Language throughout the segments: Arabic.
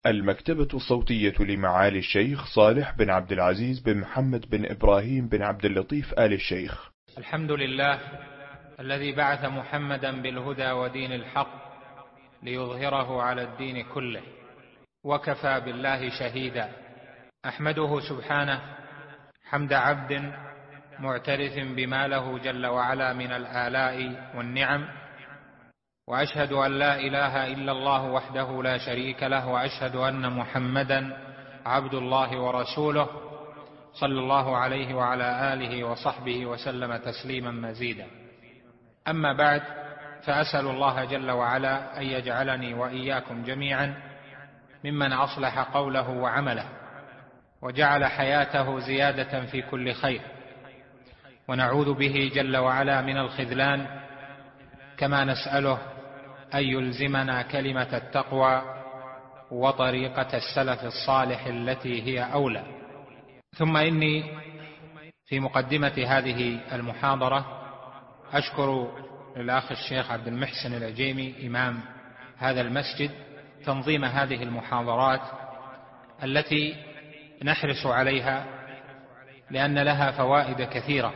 المكتبة الصوتية لمعالي الشيخ صالح بن عبد العزيز بن محمد بن إبراهيم بن عبد اللطيف آل الشيخ. الحمد لله الذي بعث محمدا بالهدى ودين الحق ليظهره على الدين كله، وكفى بالله شهيدا. أحمده سبحانه حمد عبد معترف بما له جل وعلا من الآلاء والنعم، وأشهد أن لا إله إلا الله وحده لا شريك له، وأشهد أن محمدا عبد الله ورسوله صلى الله عليه وعلى آله وصحبه وسلم تسليما مزيدا. أما بعد، فأسأل الله جل وعلا أن يجعلني وإياكم جميعا ممن أصلح قوله وعمله وجعل حياته زيادة في كل خير، ونعوذ به جل وعلا من الخذلان، كما نسأله أن يلزمنا كلمة التقوى وطريقة السلف الصالح التي هي أولى. ثم إني في مقدمة هذه المحاضرة أشكر للأخ الشيخ عبد المحسن العجيمي إمام هذا المسجد تنظيم هذه المحاضرات التي نحرص عليها، لأن لها فوائد كثيرة،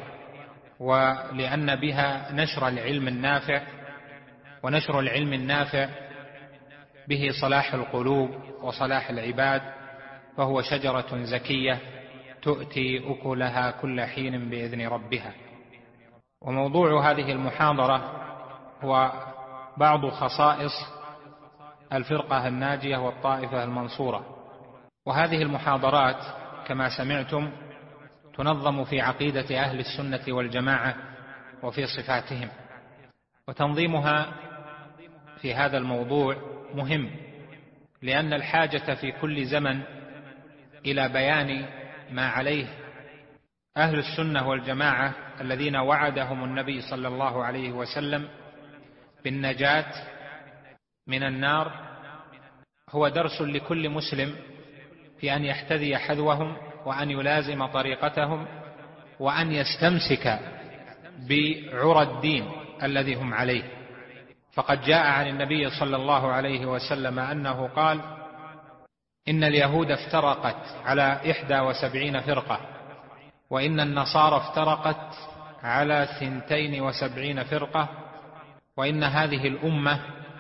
ولأن بها نشر العلم النافع، ونشر العلم النافع به صلاح القلوب وصلاح العباد، فهو شجرة زكية تؤتي أكلها كل حين بإذن ربها. وموضوع هذه المحاضرة هو بعض خصائص الفرقة الناجية والطائفة المنصورة. وهذه المحاضرات كما سمعتم تنظم في عقيدة أهل السنة والجماعة وفي صفاتهم، وتنظيمها في هذا الموضوع مهم، لأن الحاجة في كل زمن إلى بيان ما عليه أهل السنة والجماعة الذين وعدهم النبي صلى الله عليه وسلم بالنجاة من النار هو درس لكل مسلم في أن يحتذي حذوهم، وأن يلازم طريقتهم، وأن يستمسك بعرى الدين الذي هم عليه. فقد جاء عن النبي صلى الله عليه وسلم أنه قال: إن اليهود افترقت على 71 فرقة، وإن النصارى افترقت على 72 فرقة، وإن هذه الأمة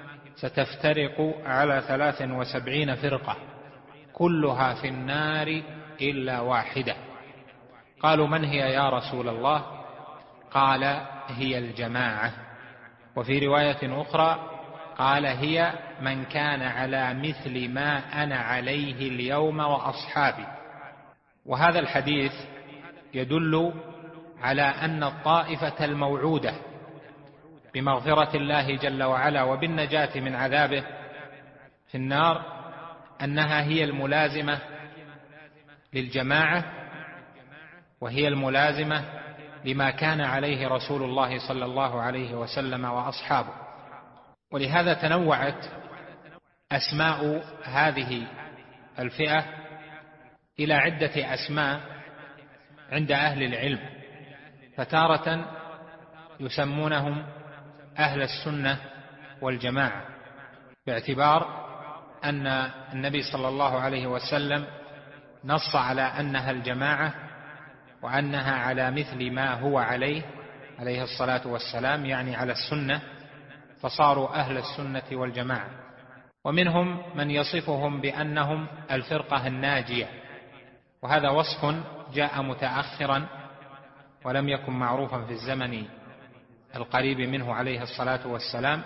ستفترق على 73 فرقة، كلها في النار إلا واحدة. قالوا: من هي يا رسول الله؟ قال: هي الجماعة. وفي رواية أخرى قال: هي من كان على مثل ما أنا عليه اليوم وأصحابي. وهذا الحديث يدل على أن الطائفة الموعودة بمغفرة الله جل وعلا وبالنجاة من عذابه في النار أنها هي الملازمة للجماعة، وهي الملازمة لما كان عليه رسول الله صلى الله عليه وسلم وأصحابه. ولهذا تنوعت أسماء هذه الفئة إلى عدة أسماء عند أهل العلم، فتارة يسمونهم أهل السنة والجماعة، باعتبار أن النبي صلى الله عليه وسلم نص على أنها الجماعة، وأنها على مثل ما هو عليه الصلاة والسلام، يعني على السنة، فصاروا أهل السنة والجماعة. ومنهم من يصفهم بأنهم الفرقة الناجية، وهذا وصف جاء متأخرا ولم يكن معروفا في الزمن القريب منه عليه الصلاة والسلام،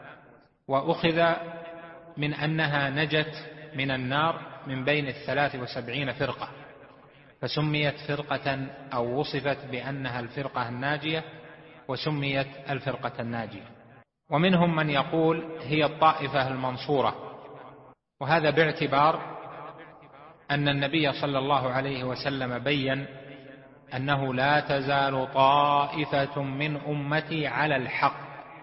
وأخذ من أنها نجت من النار من بين 73 فرقة، فسميت فرقة أو وصفت بأنها الفرقة الناجية، وسميت الفرقة الناجية. ومنهم من يقول هي الطائفة المنصورة، وهذا باعتبار أن النبي صلى الله عليه وسلم بين أنه لا تزال طائفة من أمتي على الحق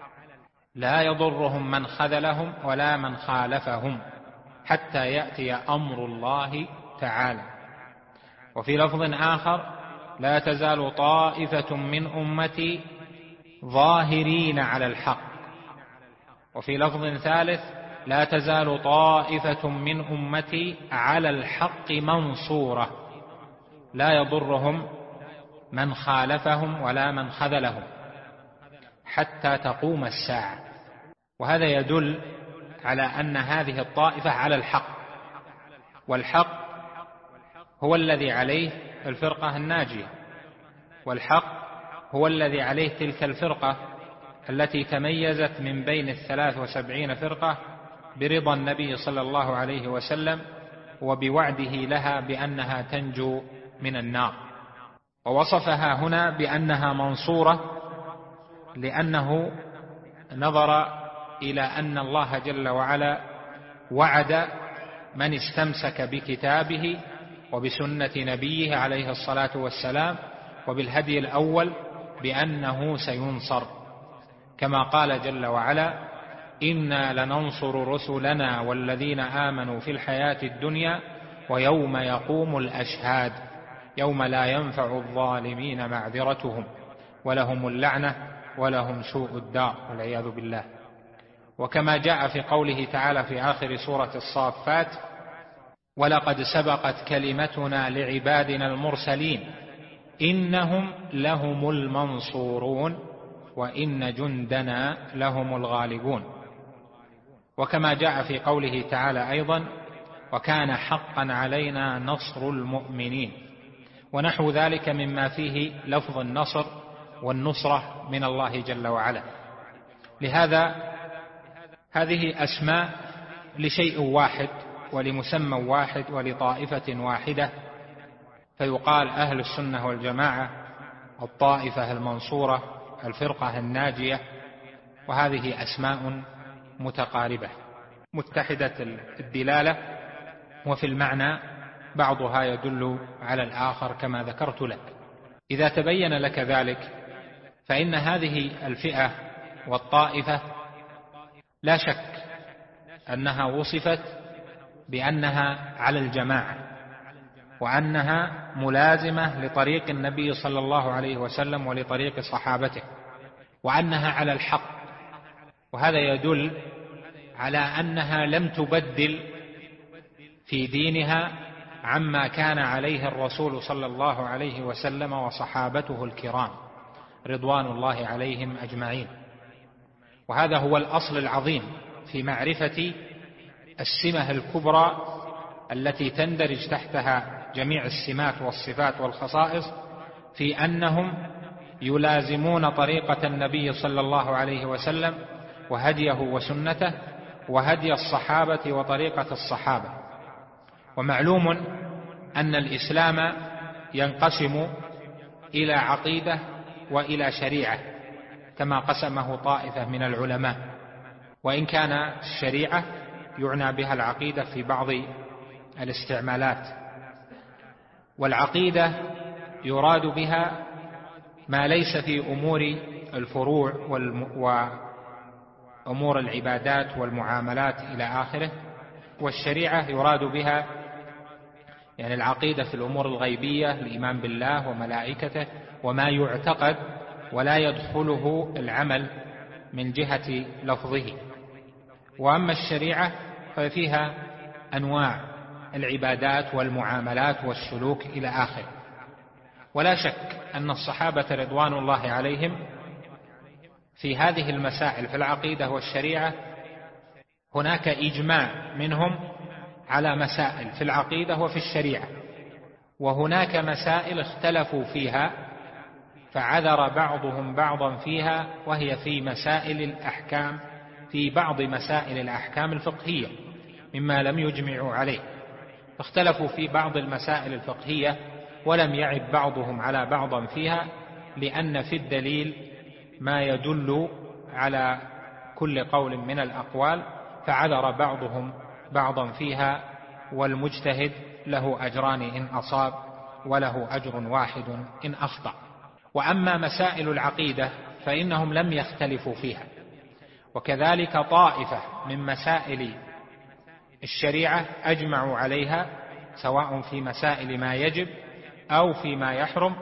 لا يضرهم من خذلهم ولا من خالفهم حتى يأتي أمر الله تعالى. وفي لفظ آخر: لا تزال طائفة من أمتي ظاهرين على الحق. وفي لفظ ثالث: لا تزال طائفة من أمتي على الحق منصورة لا يضرهم من خالفهم ولا من خذلهم حتى تقوم الساعة. وهذا يدل على أن هذه الطائفة على الحق، والحق هو الذي عليه الفرقة الناجية، والحق هو الذي عليه تلك الفرقة التي تميزت من بين 73 فرقة برضا النبي صلى الله عليه وسلم وبوعده لها بأنها تنجو من النار. ووصفها هنا بأنها منصورة لأنه نظر إلى أن الله جل وعلا وعد من استمسك بكتابه وبسنة نبيه عليه الصلاة والسلام وبالهدي الأول بأنه سينصر، كما قال جل وعلا: إنا لننصر رسلنا والذين آمنوا في الحياة الدنيا ويوم يقوم الأشهاد يوم لا ينفع الظالمين معذرتهم ولهم اللعنة ولهم سوء الدار والعياذ بالله. وكما جاء في قوله تعالى في آخر سورة الصافات: ولقد سبقت كلمتنا لعبادنا المرسلين إنهم لهم المنصورون وإن جندنا لهم الغالبون. وكما جاء في قوله تعالى أيضا: وكان حقا علينا نصر المؤمنين، ونحو ذلك مما فيه لفظ النصر والنصرة من الله جل وعلا. لهذا هذه أسماء لشيء واحد ولمسمى واحد ولطائفة واحدة، فيقال أهل السنة والجماعة، الطائفة المنصورة، الفرقة الناجية، وهذه أسماء متقاربة متحدة الدلالة، وفي المعنى بعضها يدل على الآخر كما ذكرت لك. إذا تبين لك ذلك فإن هذه الفئة والطائفة لا شك أنها وصفت بأنها على الجماعة، وأنها ملازمة لطريق النبي صلى الله عليه وسلم ولطريق صحابته، وأنها على الحق. وهذا يدل على أنها لم تبدل في دينها عما كان عليه الرسول صلى الله عليه وسلم وصحابته الكرام رضوان الله عليهم أجمعين. وهذا هو الأصل العظيم في معرفة السمة الكبرى التي تندرج تحتها جميع السمات والصفات والخصائص، في أنهم يلازمون طريقة النبي صلى الله عليه وسلم وهديه وسنته وهدي الصحابة وطريقة الصحابة. ومعلوم أن الإسلام ينقسم إلى عقيدة وإلى شريعة كما قسمه طائفة من العلماء، وإن كان الشريعة يعنى بها العقيدة في بعض الاستعمالات، والعقيدة يراد بها ما ليس في أمور الفروع وأمور العبادات والمعاملات إلى آخره، والشريعة يراد بها يعني العقيدة في الأمور الغيبية، الإيمان بالله وملائكته وما يعتقد ولا يدخله العمل من جهة لفظه. وأما الشريعة ففيها أنواع العبادات والمعاملات والسلوك إلى آخره. ولا شك أن الصحابة رضوان الله عليهم في هذه المسائل في العقيدة والشريعة هناك إجماع منهم على مسائل في العقيدة وفي الشريعة، وهناك مسائل اختلفوا فيها فعذر بعضهم بعضا فيها، وهي في مسائل الأحكام، في بعض مسائل الأحكام الفقهية مما لم يجمعوا عليه، فاختلفوا في بعض المسائل الفقهية ولم يعب بعضهم على بعضا فيها، لأن في الدليل ما يدل على كل قول من الأقوال، فعذر بعضهم بعضا فيها، والمجتهد له أجران إن أصاب وله أجر واحد إن أخطأ. وأما مسائل العقيدة فإنهم لم يختلفوا فيها، وكذلك طائفة من مسائل الشريعة أجمعوا عليها، سواء في مسائل ما يجب أو فيما يحرم،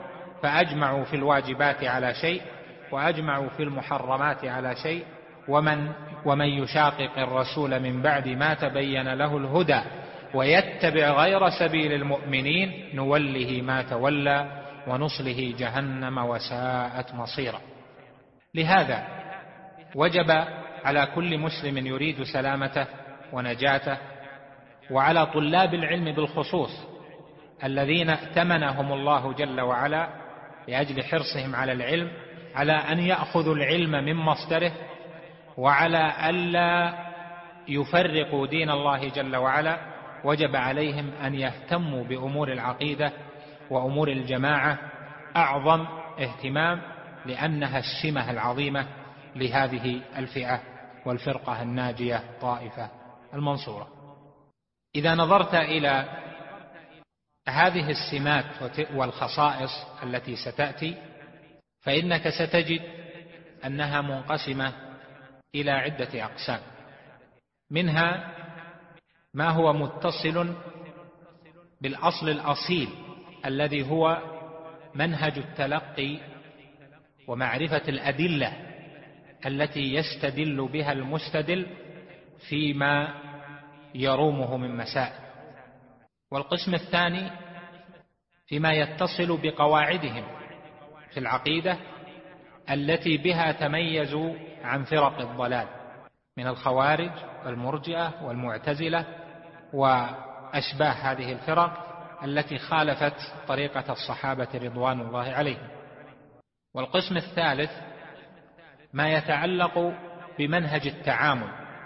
فأجمعوا في الواجبات على شيء وأجمعوا في المحرمات على شيء، ومن ومن يشاقق الرسول من بعد ما تبين له الهدى ويتبع غير سبيل المؤمنين نوله ما تولى ونصله جهنم وساءت مصيرا. لهذا وجب على كل مسلم يريد سلامته ونجاته، وعلى طلاب العلم بالخصوص الذين ائتمنهم الله جل وعلا لأجل حرصهم على العلم، على أن يأخذوا العلم من مصدره، وعلى ألا يفرقوا دين الله جل وعلا. وجب عليهم أن يهتموا بأمور العقيدة وأمور الجماعة أعظم اهتمام، لأنها السمة العظيمة لهذه الفئة والفرقة الناجية طائفة المنصورة. إذا نظرت إلى هذه السمات والخصائص التي ستأتي، فإنك ستجد أنها منقسمة إلى عدة أقسام. منها ما هو متصل بالأصل الأصيل الذي هو منهج التلقي ومعرفة الأدلة التي يستدل بها المستدل فيما يرومه من مسائل. والقسم الثاني فيما يتصل بقواعدهم في العقيدة التي بها تميزوا عن فرق الضلال من الخوارج والمرجئة والمعتزلة وأشباه هذه الفرق التي خالفت طريقة الصحابة رضوان الله عليهم. والقسم الثالث ما يتعلق بمنهج التعامل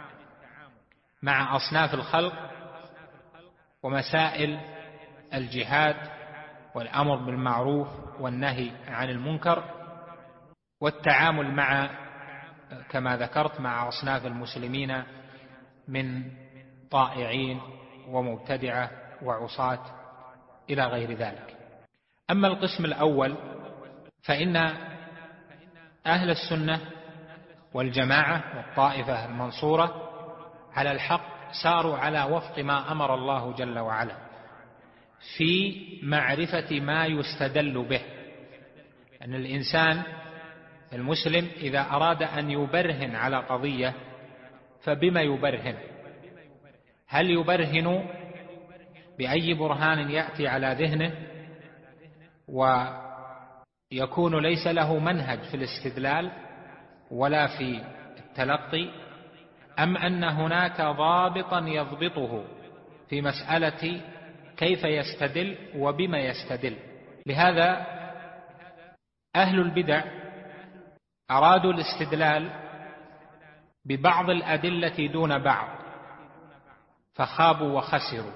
مع أصناف الخلق ومسائل الجهاد والأمر بالمعروف والنهي عن المنكر، والتعامل مع كما ذكرت مع أصناف المسلمين من طائعين ومبتدعة وعصاة إلى غير ذلك. أما القسم الأول فإن أهل السنة والجماعة والطائفة المنصورة على الحق ساروا على وفق ما أمر الله جل وعلا في معرفة ما يستدل به. أن الإنسان المسلم إذا أراد أن يبرهن على قضية فبما يبرهن؟ هل يبرهن بأي برهان يأتي على ذهنه ويكون ليس له منهج في الاستدلال ولا في التلقي، أم أن هناك ضابطا يضبطه في مسألة كيف يستدل وبما يستدل؟ لهذا أهل البدع أرادوا الاستدلال ببعض الأدلة دون بعض فخابوا وخسروا.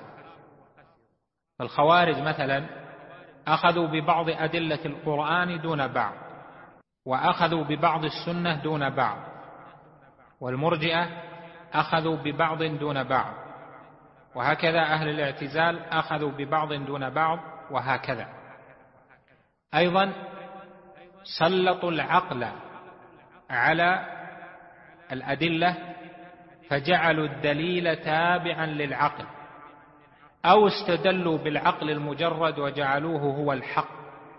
الخوارج مثلا أخذوا ببعض أدلة القرآن دون بعض، وأخذوا ببعض السنة دون بعض. والمرجئة أخذوا ببعض دون بعض، وهكذا أهل الاعتزال أخذوا ببعض دون بعض، وهكذا. أيضا سلطوا العقل على الأدلة فجعلوا الدليل تابعا للعقل، أو استدلوا بالعقل المجرد وجعلوه هو الحق،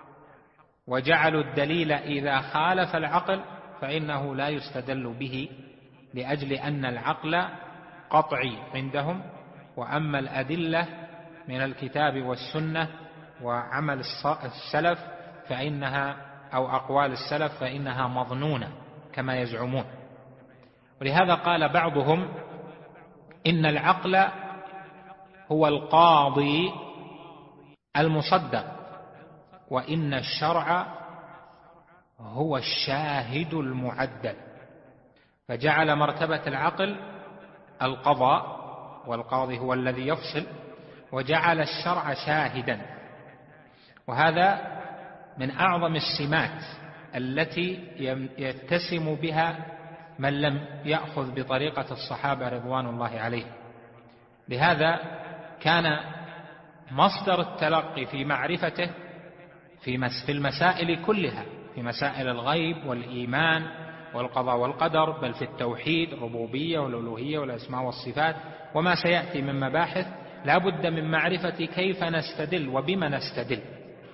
وجعلوا الدليل إذا خالف العقل فإنه لا يستدل به، لأجل أن العقل قطعي عندهم، وأما الأدلة من الكتاب والسنة وعمل السلف فإنها أو أقوال السلف فإنها مظنونة كما يزعمون. ولهذا قال بعضهم إن العقل هو القاضي المصدق، وإن الشرع هو الشاهد المعدل، فجعل مرتبة العقل القضاء والقاضي هو الذي يفصل، وجعل الشرع شاهدا. وهذا من أعظم السمات التي يتسم بها من لم يأخذ بطريقة الصحابة رضوان الله عليهم. لهذا كان مصدر التلقي في معرفته في المسائل كلها، في مسائل الغيب والإيمان والقضاء والقدر، بل في التوحيد الربوبية والألوهية والأسماء والصفات وما سيأتي من مباحث، لا بد من معرفة كيف نستدل وبما نستدل.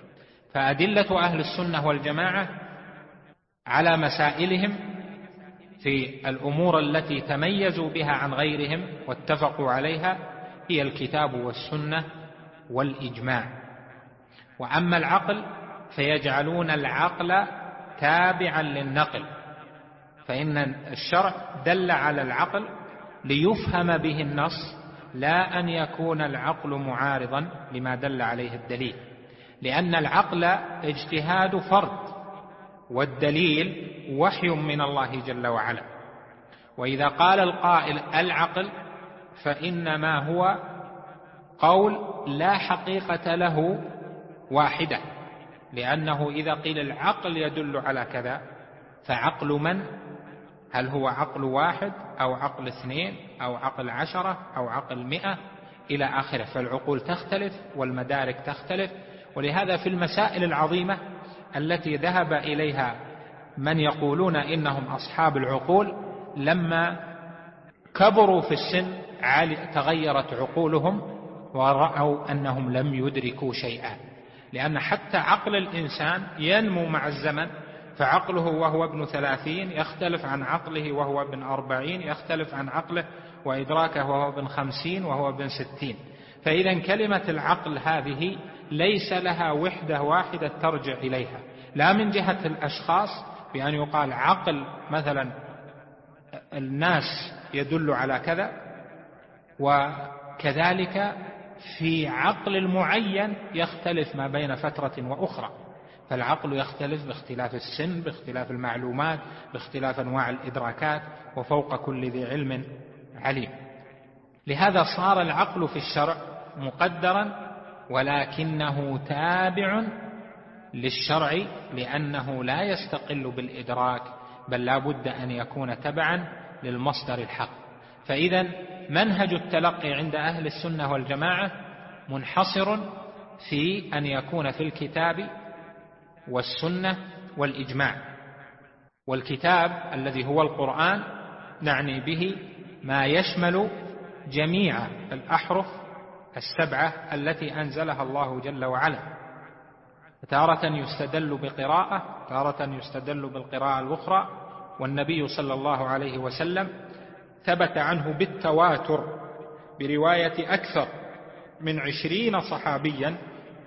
فأدلة أهل السنة والجماعة على مسائلهم في الأمور التي تميزوا بها عن غيرهم واتفقوا عليها هي الكتاب والسنة والإجماع. وأما العقل فيجعلون العقل تابعا للنقل، فإن الشرع دل على العقل ليفهم به النص، لا أن يكون العقل معارضا لما دل عليه الدليل، لأن العقل اجتهاد فرد والدليل وحي من الله جل وعلا. وإذا قال القائل العقل فإنما هو قول لا حقيقة له واحدة، لأنه إذا قيل العقل يدل على كذا فعقل من؟ هل هو عقل واحد أو عقل 2 أو عقل 10 أو عقل 100 إلى آخره؟ فالعقول تختلف والمدارك تختلف. ولهذا في المسائل العظيمة التي ذهب إليها من يقولون إنهم أصحاب العقول، لما كبروا في السن تغيرت عقولهم ورأوا أنهم لم يدركوا شيئا، لأن حتى عقل الإنسان ينمو مع الزمن، فعقله وهو ابن 30 يختلف عن عقله وهو ابن 40، يختلف عن عقله وإدراكه وهو ابن 50 وهو ابن 60. فإذا كلمة العقل هذه ليس لها وحدة واحدة ترجع إليها، لا من جهة الأشخاص بأن يقال عقل مثلا الناس يدل على كذا، وكذلك في عقل المعين يختلف ما بين فترة وأخرى. فالعقل يختلف باختلاف السن، باختلاف المعلومات، باختلاف أنواع الإدراكات، وفوق كل ذي علم عليم. لهذا صار العقل في الشرع مقدرا، ولكنه تابع للشرع، لأنه لا يستقل بالإدراك، بل لا بد أن يكون تبعا للمصدر الحق. فإذا منهج التلقي عند أهل السنة والجماعة منحصر في أن يكون في الكتاب والسنة والإجماع. والكتاب الذي هو القرآن نعني به ما يشمل جميع الأحرف 7 التي أنزلها الله جل وعلا. تارة يستدل بقراءة، تارة يستدل بالقراءة الأخرى. والنبي صلى الله عليه وسلم ثبت عنه بالتواتر برواية أكثر من 20 صحابيا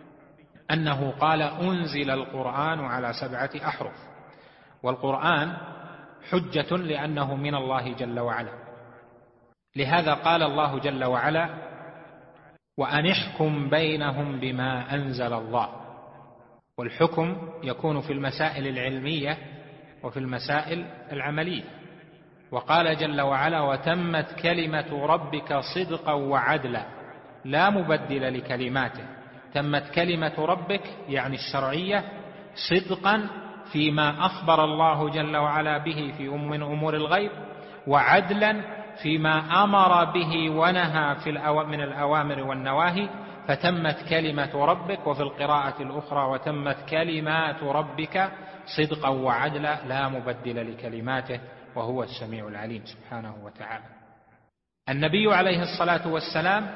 أنه قال أنزل القرآن على 7 أحرف. والقرآن حجة لأنه من الله جل وعلا. لهذا قال الله جل وعلا وأن احكم بينهم بما أنزل الله. والحكم يكون في المسائل العلمية وفي المسائل العملية. وقال جل وعلا وتمت كلمة ربك صدقا وعدلا لا مبدل لكلماته. تمت كلمة ربك يعني الشرعية صدقا فيما أخبر الله جل وعلا به في من أمور الغيب، وعدلا فيما أمر به ونهى من الأوامر والنواهي. فتمت كلمة ربك، وفي القراءة الأخرى وتمت كلمات ربك صدقا وعدلا لا مبدل لكلماته وهو السميع العليم سبحانه وتعالى. النبي عليه الصلاة والسلام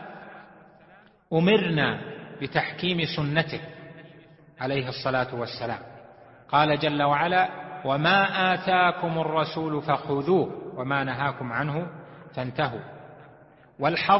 أمرنا بتحكيم سنته عليه الصلاة والسلام. قال جل وعلا وما آتاكم الرسول فخذوه وما نهاكم عنه فانتهوا. والحظ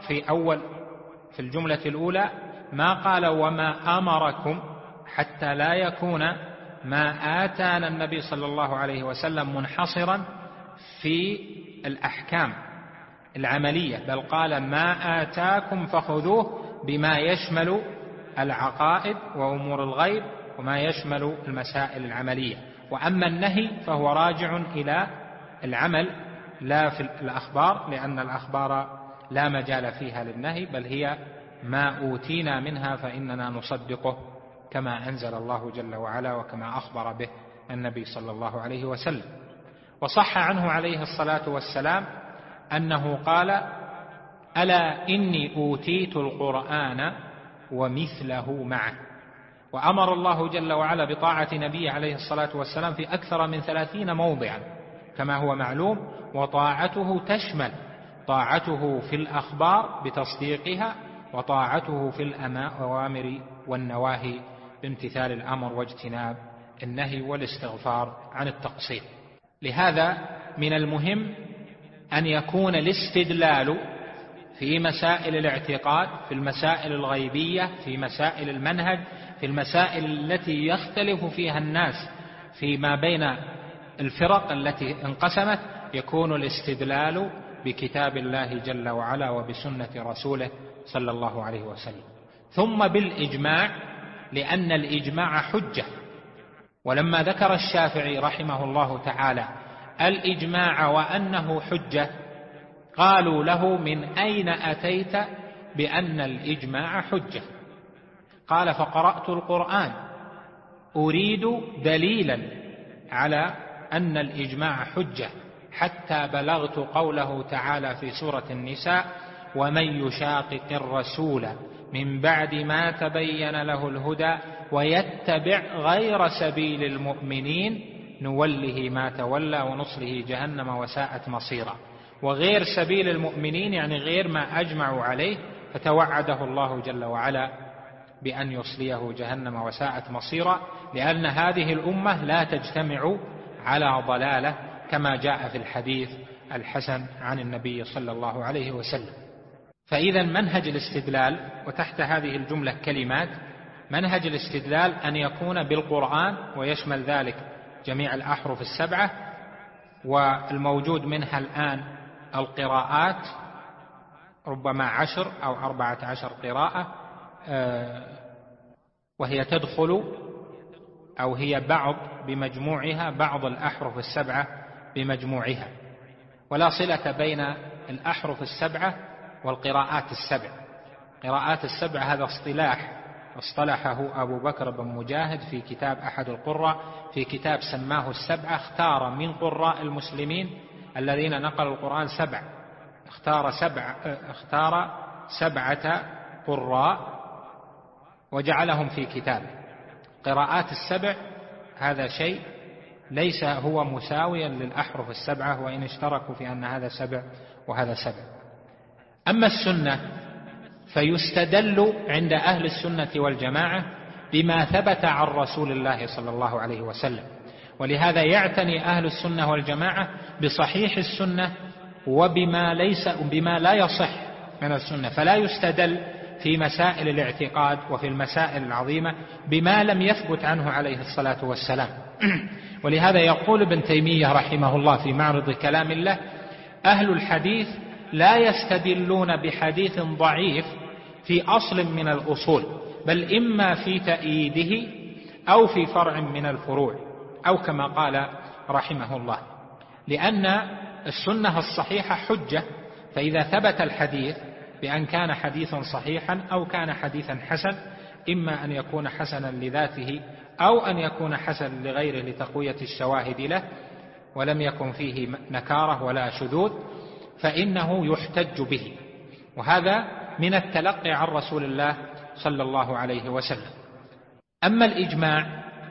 في الجملة الأولى ما قال وما أمركم، حتى لا يكون ما آتانا النبي صلى الله عليه وسلم منحصرا في الأحكام العملية، بل قال ما آتاكم فخذوه بما يشمل العقائد وأمور الغيب وما يشمل المسائل العملية. وأما النهي فهو راجع إلى العمل لا في الأخبار، لأن الأخبار لا مجال فيها للنهي، بل هي ما أوتينا منها فإننا نصدقه كما أنزل الله جل وعلا وكما أخبر به النبي صلى الله عليه وسلم. وصح عنه عليه الصلاة والسلام أنه قال ألا إني أوتيت القرآن ومثله معه. وأمر الله جل وعلا بطاعة نبيه عليه الصلاة والسلام في أكثر من 30 موضعا كما هو معلوم. وطاعته تشمل طاعته في الأخبار بتصديقها، وطاعته في الأوامر والنواهي بامتثال الأمر واجتناب النهي والاستغفار عن التقصير. لهذا من المهم أن يكون الاستدلال في مسائل الاعتقاد، في المسائل الغيبية، في مسائل المنهج، في المسائل التي يختلف فيها الناس فيما بين الفرق التي انقسمت، يكون الاستدلال بكتاب الله جل وعلا وبسنة رسوله صلى الله عليه وسلم، ثم بالإجماع، لأن الإجماع حجة. ولما ذكر الشافعي رحمه الله تعالى الإجماع وأنه حجة، قالوا له: من أين أتيت بأن الإجماع حجة؟ قال: فقرأت القرآن أريد دليلا على أن الإجماع حجة، حتى بلغت قوله تعالى في سورة النساء: ومن يشاقق الرسول من بعد ما تبين له الهدى ويتبع غير سبيل المؤمنين نوله ما تولى ونصله جهنم وساءت مصيرا. وغير سبيل المؤمنين يعني غير ما أجمعوا عليه، فتوعده الله جل وعلا بأن يصليه جهنم وساءت مصيرا، لأن هذه الأمة لا تجتمع على ضلالة، كما جاء في الحديث الحسن عن النبي صلى الله عليه وسلم. فإذا منهج الاستدلال، وتحت هذه الجملة كلمات: منهج الاستدلال أن يكون بالقرآن، ويشمل ذلك جميع الأحرف السبعة، والموجود منها الآن القراءات، ربما 10 أو 14 قراءة، وهي تدخل أو هي بعض بمجموعها، بعض الأحرف السبعة بمجموعها، ولا صلة بين الأحرف السبعة والقراءات السبع. قراءات السبع هذا اصطلحه أبو بكر بن مجاهد في كتاب أحد القراء، في كتاب سماه السبعة. اختار من قراء المسلمين الذين نقلوا القرآن اختار 7 قراء وجعلهم في كتابه. قراءات السبع هذا شيء ليس هو مساويا للأحرف السبعة، وإن اشتركوا في أن هذا 7 وهذا 7. أما السنة فيستدل عند أهل السنة والجماعة بما ثبت عن رسول الله صلى الله عليه وسلم، ولهذا يعتني أهل السنة والجماعة بصحيح السنة بما لا يصح من السنة، فلا يستدل في مسائل الاعتقاد وفي المسائل العظيمة بما لم يثبت عنه عليه الصلاة والسلام. ولهذا يقول ابن تيمية رحمه الله في معرض كلام الله: أهل الحديث لا يستدلون بحديث ضعيف في أصل من الأصول، بل إما في تأييده أو في فرع من الفروع، أو كما قال رحمه الله، لأن السنة الصحيحة حجة. فإذا ثبت الحديث بأن كان حديثا صحيحا أو كان حديثا حسن، إما أن يكون حسنا لذاته أو أن يكون حسن لغيره لتقوية الشواهد له، ولم يكن فيه نكارة ولا شذوذ، فإنه يحتج به. وهذا من التلقي عن رسول الله صلى الله عليه وسلم. أما الإجماع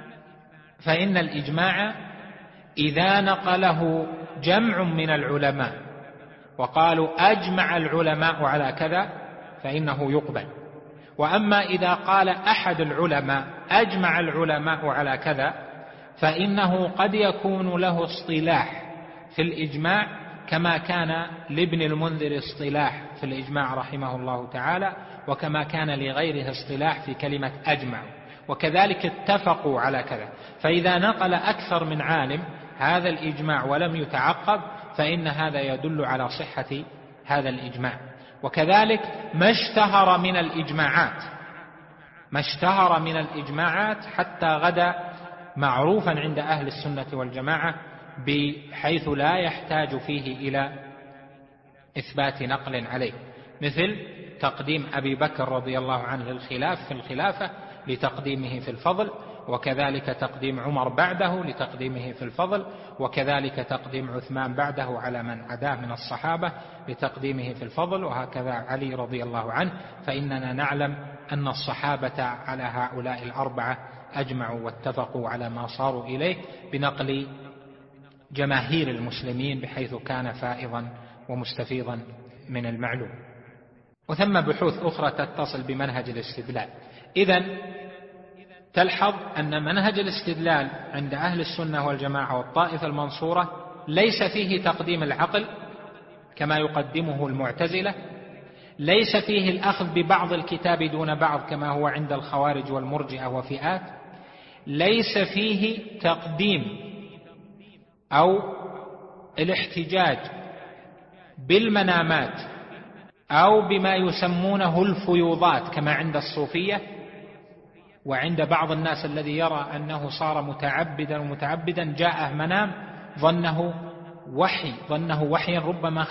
فإن الإجماع إذا نقله جمع من العلماء وقالوا أجمع العلماء على كذا فإنه يقبل. وأما إذا قال أحد العلماء أجمع العلماء على كذا فإنه قد يكون له اصطلاح في الإجماع، كما كان لابن المنذر اصطلاح في الإجماع رحمه الله تعالى، وكما كان لغيره اصطلاح في كلمة أجمع، وكذلك اتفقوا على كذا. فإذا نقل أكثر من عالم هذا الإجماع ولم يتعقب فإن هذا يدل على صحة هذا الإجماع. وكذلك ما اشتهر من الإجماعات حتى غدا معروفا عند أهل السنة والجماعة، بحيث لا يحتاج فيه إلى إثبات نقل عليه، مثل تقديم أبي بكر رضي الله عنه للخلاف في الخلافة لتقديمه في الفضل، وكذلك تقديم عمر بعده لتقديمه في الفضل، وكذلك تقديم عثمان بعده على من عداه من الصحابة لتقديمه في الفضل، وهكذا علي رضي الله عنه. فإننا نعلم أن الصحابة على هؤلاء الأربعة أجمعوا واتفقوا على ما صاروا إليه بنقل جماهير المسلمين، بحيث كان فائضا ومستفيضا من المعلوم. وثم بحوث أخرى تتصل بمنهج الاستدلال. إذن تلحظ أن منهج الاستدلال عند أهل السنة والجماعة والطائفة المنصورة ليس فيه تقديم العقل كما يقدمه المعتزلة، ليس فيه الأخذ ببعض الكتاب دون بعض كما هو عند الخوارج والمرجئة وفئات، ليس فيه تقديم أو الاحتجاج بالمنامات أو بما يسمونه الفيوضات كما عند الصوفية وعند بعض الناس الذي يرى أنه صار متعبدا ومتعبدا جاءه منام ظنه وحيا ربما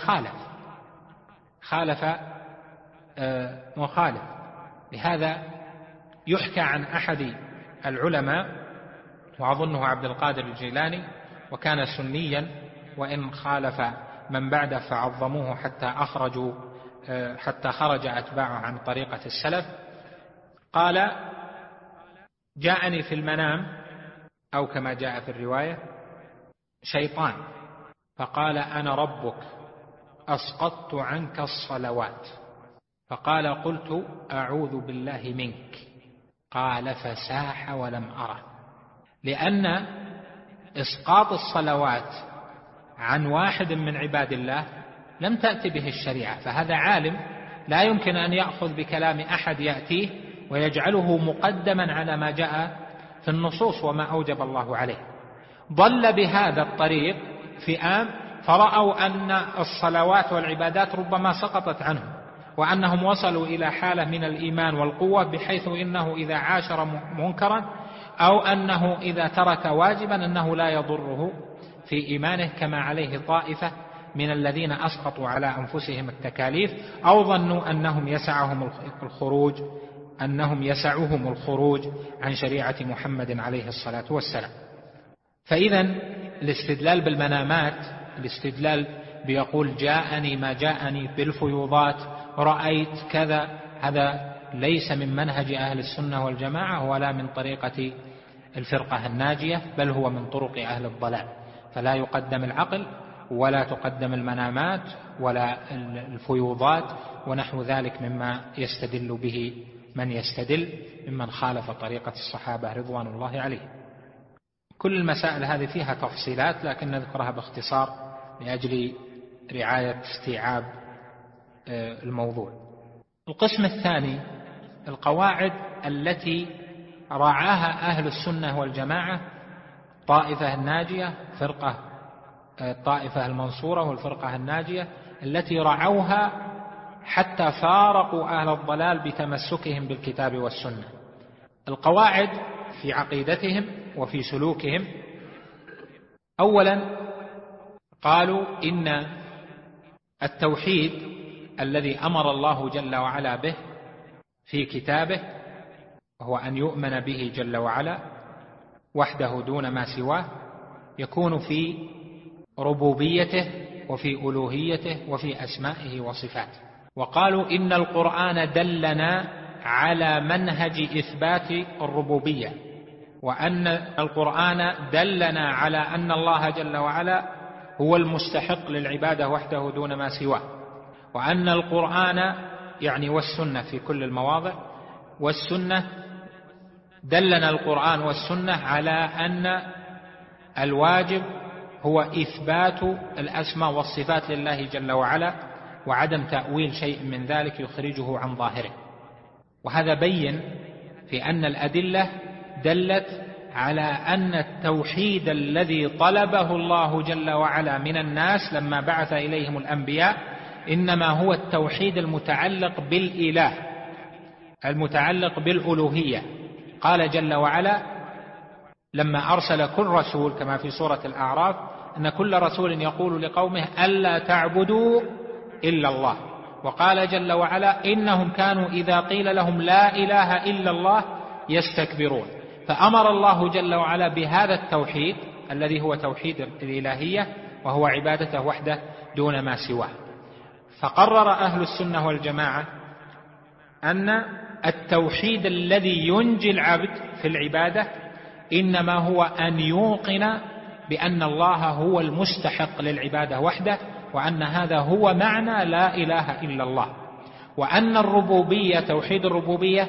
خالف مخالف. لهذا يحكى عن أحد العلماء وأظنه عبد القادر الجيلاني، وكان سنيا وإن خالف من بعده فعظموه حتى خرج أتباعه عن طريقة السلف. قال: جاءني في المنام أو كما جاء في الرواية شيطان فقال: أنا ربك أسقطت عنك الصلوات. فقال: قلت: أعوذ بالله منك. قال: فساح ولم أره، لأن إسقاط الصلوات عن واحد من عباد الله لم تأتي به الشريعة، فهذا عالم لا يمكن أن يأخذ بكلام أحد يأتيه ويجعله مقدما على ما جاء في النصوص وما أوجب الله عليه. ضل بهذا الطريق فئام فرأوا أن الصلوات والعبادات ربما سقطت عنهم، وأنهم وصلوا إلى حالة من الإيمان والقوة بحيث إنه إذا عاشر منكرا أو أنه إذا ترك واجبا أنه لا يضره في إيمانه، كما عليه طائفة من الذين أسقطوا على أنفسهم التكاليف أو ظنوا أنهم يسعهم الخروج عن شريعة محمد عليه الصلاة والسلام. فإذا الاستدلال بالمنامات، الاستدلال بيقول جاءني ما جاءني بالفيوضات، رأيت كذا، هذا ليس من منهج أهل السنة والجماعة ولا من طريقة الفرقة الناجية، بل هو من طرق أهل الضلال. فلا يقدم العقل ولا تقدم المنامات ولا الفيوضات ونحو ذلك مما يستدل به من يستدل ممن خالف طريقة الصحابة رضوان الله عليهم. كل المسائل هذه فيها تفصيلات لكن نذكرها باختصار لأجل رعاية استيعاب الموضوع. القسم الثاني القواعد التي راعاها أهل السنة والجماعة، طائفة الناجية، الطائفة المنصورة والفرقة الناجية، التي رعوها حتى فارقوا أهل الضلال بتمسكهم بالكتاب والسنة. القواعد في عقيدتهم وفي سلوكهم: أولا قالوا إن التوحيد الذي أمر الله جل وعلا به في كتابه وهو أن يؤمن به جل وعلا وحده دون ما سواه، يكون في ربوبيته وفي ألوهيته وفي أسمائه وصفاته. وقالوا إن القرآن دلنا على منهج إثبات الربوبية، وأن القرآن دلنا على أن الله جل وعلا هو المستحق للعبادة وحده دون ما سواه، وأن القرآن يعني والسنة في كل المواضع، والسنة دلنا القرآن والسنة على أن الواجب هو إثبات الأسماء والصفات لله جل وعلا وعدم تأويل شيء من ذلك يخرجه عن ظاهره. وهذا بين في أن الأدلة دلت على أن التوحيد الذي طلبه الله جل وعلا من الناس لما بعث إليهم الأنبياء إنما هو التوحيد المتعلق بالإله، المتعلق بالألوهية. قال جل وعلا لما أرسل كل رسول كما في سورة الأعراف أن كل رسول يقول لقومه ألا تعبدوا إلا الله، وقال جل وعلا إنهم كانوا إذا قيل لهم لا إله إلا الله يستكبرون. فأمر الله جل وعلا بهذا التوحيد الذي هو توحيد الإلهية وهو عبادته وحده دون ما سواه. فقرر أهل السنة والجماعة أن التوحيد الذي ينجي العبد في العبادة إنما هو أن يوقن بأن الله هو المستحق للعبادة وحده، وأن هذا هو معنى لا إله إلا الله، وأن الربوبية توحيد الربوبية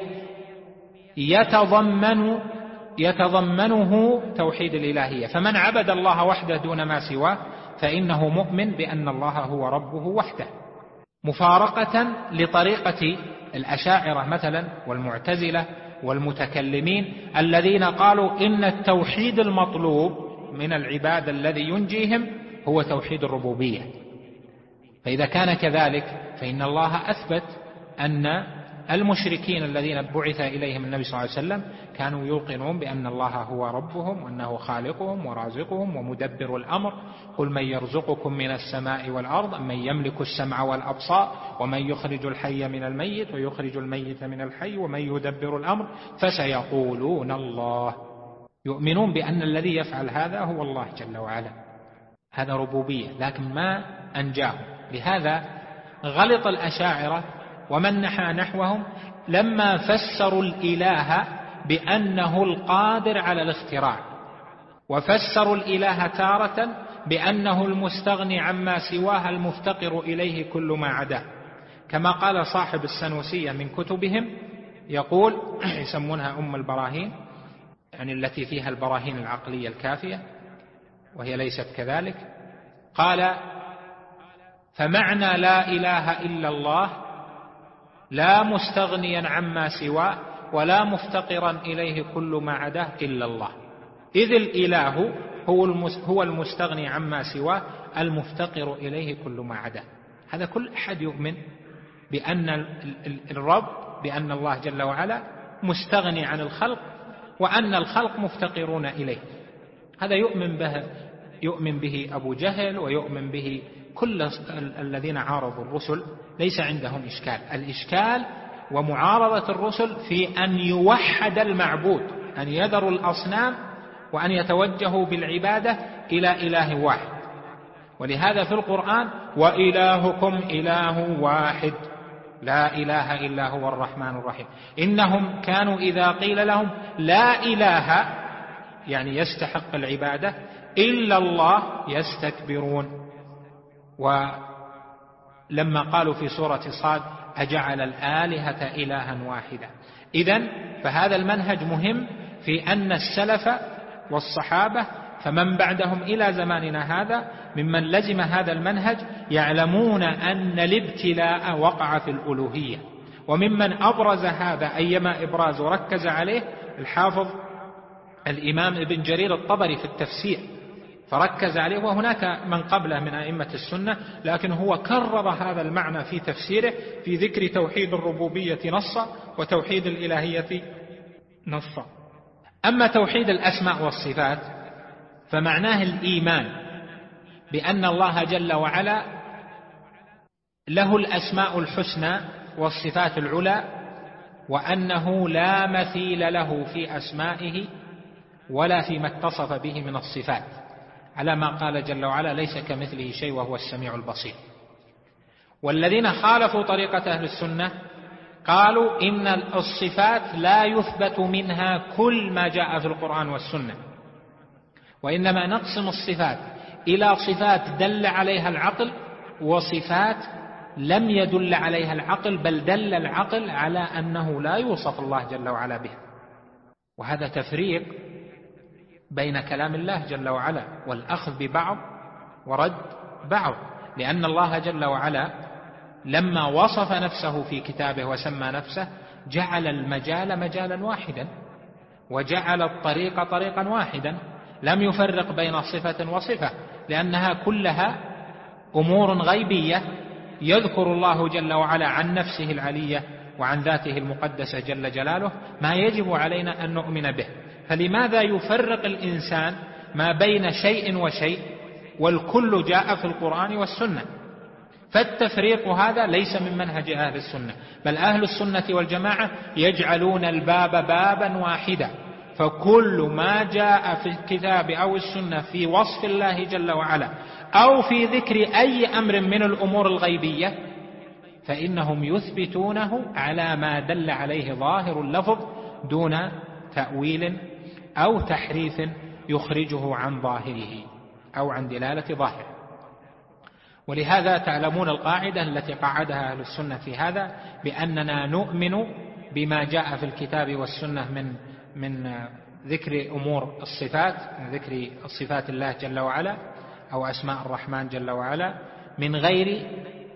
يتضمنه توحيد الإلهية. فمن عبد الله وحده دون ما سواه فإنه مؤمن بأن الله هو ربه وحده، مفارقة لطريقة الأشاعرة مثلا والمعتزلة والمتكلمين الذين قالوا إن التوحيد المطلوب من العباد الذي ينجيهم هو توحيد الربوبية. فإذا كان كذلك فإن الله أثبت أن المشركين الذين بعث إليهم النبي صلى الله عليه وسلم كانوا يوقنون بأن الله هو ربهم وأنه خالقهم ورازقهم ومدبر الأمر. قل من يرزقكم من السماء والأرض من يملك السمع والأبصار ومن يخرج الحي من الميت ويخرج الميت من الحي ومن يدبر الأمر فسيقولون الله. يؤمنون بأن الذي يفعل هذا هو الله جل وعلا، هذا ربوبية، لكن ما أنجاهم. لهذا غلط الأشاعرة ومن نحى نحوهم لما فسروا الإله بأنه القادر على الاختراع، وفسروا الإله تارة بأنه المستغني عما سواه المفتقر إليه كل ما عداه، كما قال صاحب السنوسية من كتبهم، يقول يسمونها أم البراهين، يعني التي فيها البراهين العقلية الكافية وهي ليست كذلك. قال: فمعنى لا إله إلا الله لا مستغنيا عما سواه ولا مفتقرا إليه كل ما عداه إلا الله، إذ الإله هو المستغني عما سواه المفتقر إليه كل ما عداه. هذا كل أحد يؤمن بأن الرب، بأن الله جل وعلا مستغني عن الخلق وأن الخلق مفتقرون إليه. هذا يؤمن به أبو جهل ويؤمن به كل الذين عارضوا الرسل، ليس عندهم إشكال. الإشكال ومعارضة الرسل في أن يوحد المعبود، أن يذروا الأصنام وأن يتوجهوا بالعبادة إلى إله واحد. ولهذا في القرآن: وإلهكم إله واحد لا إله إلا هو الرحمن الرحيم. إنهم كانوا إذا قيل لهم لا إله، يعني يستحق العبادة، إلا الله يستكبرون. ولما قالوا في سورة صاد: أجعل الآلهة إلها واحدا. إذن فهذا المنهج مهم في أن السلف والصحابة فمن بعدهم إلى زماننا هذا ممن لزم هذا المنهج يعلمون أن الابتلاء وقع في الألوهية. وممن أبرز هذا أيما إبراز وركز عليه الحافظ الإمام ابن جرير الطبري في التفسير، فركز عليه، وهناك من قبله من أئمة السنة، لكن هو كرر هذا المعنى في تفسيره في ذكر توحيد الربوبية نصا وتوحيد الإلهية نصا. أما توحيد الأسماء والصفات فمعناه الإيمان بأن الله جل وعلا له الأسماء الحسنى والصفات العلى، وأنه لا مثيل له في أسمائه ولا فيما اتصف به من الصفات، على ما قال جل وعلا: ليس كمثله شيء وهو السميع البصير. والذين خالفوا طريقة أهل السنة قالوا إن الصفات لا يثبت منها كل ما جاء في القرآن والسنة، وإنما نقسم الصفات إلى صفات دل عليها العقل وصفات لم يدل عليها العقل، بل دل العقل على أنه لا يوصف الله جل وعلا به. وهذا تفريق بين كلام الله جل وعلا والأخذ ببعض ورد بعض، لأن الله جل وعلا لما وصف نفسه في كتابه وسمى نفسه جعل المجال مجالا واحدا وجعل الطريق طريقا واحدا، لم يفرق بين صفة وصفة، لأنها كلها أمور غيبية يذكر الله جل وعلا عن نفسه العلية وعن ذاته المقدسة جل جلاله ما يجب علينا أن نؤمن به. فلماذا يفرق الإنسان ما بين شيء وشيء والكل جاء في القرآن والسنة؟ فالتفريق هذا ليس من منهج أهل السنة، بل أهل السنة والجماعة يجعلون الباب بابا واحدا، فكل ما جاء في الكتاب أو السنة في وصف الله جل وعلا أو في ذكر أي أمر من الأمور الغيبية فإنهم يثبتونه على ما دل عليه ظاهر اللفظ دون تأويل أو تحريف يخرجه عن ظاهره أو عن دلالة ظاهره. ولهذا تعلمون القاعدة التي قعدها أهل السنة في هذا، بأننا نؤمن بما جاء في الكتاب والسنة من ذكر أمور الصفات، من ذكر صفات الله جل وعلا أو أسماء الرحمن جل وعلا من غير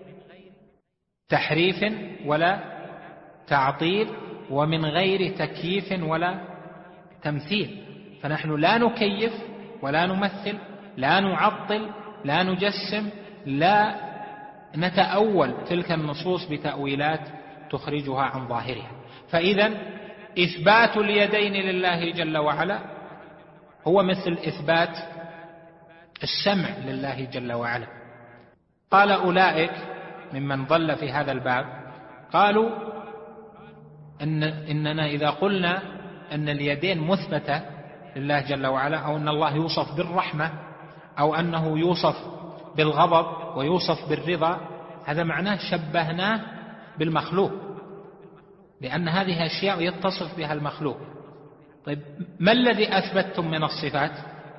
تحريف ولا تعطيل ومن غير تكييف ولا تمثيل. فنحن لا نكيف ولا نمثل، لا نعطل، لا نجسم، لا نتأول تلك النصوص بتأويلات تخرجها عن ظاهرها. فإذا إثبات اليدين لله جل وعلا هو مثل إثبات السمع لله جل وعلا. قال أولئك ممن ضل في هذا الباب قالوا إننا إذا قلنا أن اليدين مثبتة لله جل وعلا، أو أن الله يوصف بالرحمة، أو أنه يوصف بالغضب ويوصف بالرضا، هذا معناه شبهناه بالمخلوق، لأن هذه أشياء يتصف بها المخلوق. طيب ما الذي أثبتتم من الصفات؟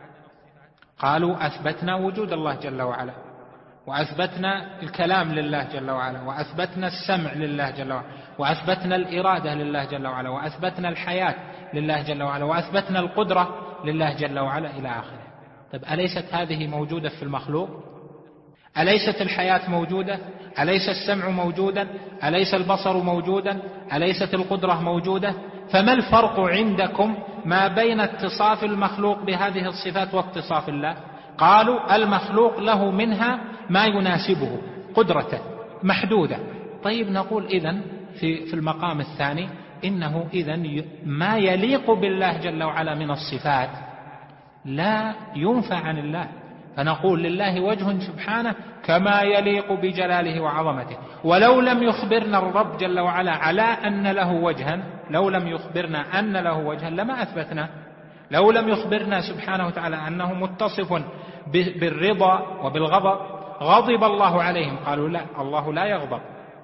قالوا أثبتنا وجود الله جل وعلا، وأثبتنا الكلام لله جل وعلا، وأثبتنا السمع لله جل وعلا، وأثبتنا الإرادة لله جل وعلا، وأثبتنا الحياة لله جل وعلا، وأثبتنا القدرة لله جل وعلا إلى آخره. طيب أليست هذه موجودة في المخلوق؟ أليست الحياة موجودة؟ أليس السمع موجودا؟ أليس البصر موجودا؟ أليست القدرة موجودة؟ فما الفرق عندكم ما بين اتصاف المخلوق بهذه الصفات واتصاف الله؟ قالوا المخلوق له منها ما يناسبه، قدرته محدودة. طيب نقول إذن في المقام الثاني إنه إذن ما يليق بالله جل وعلا من الصفات لا ينفى عن الله، فنقول لله وجه سبحانه كما يليق بجلاله وعظمته. ولو لم يخبرنا الرب جل وعلا على أن له وجها، لو لم يخبرنا أن له وجها لما أثبتنا. لو لم يخبرنا سبحانه وتعالى أنه متصف بالرضا وبالغضب، غضب الله عليهم، قالوا لا، الله لا يغضب.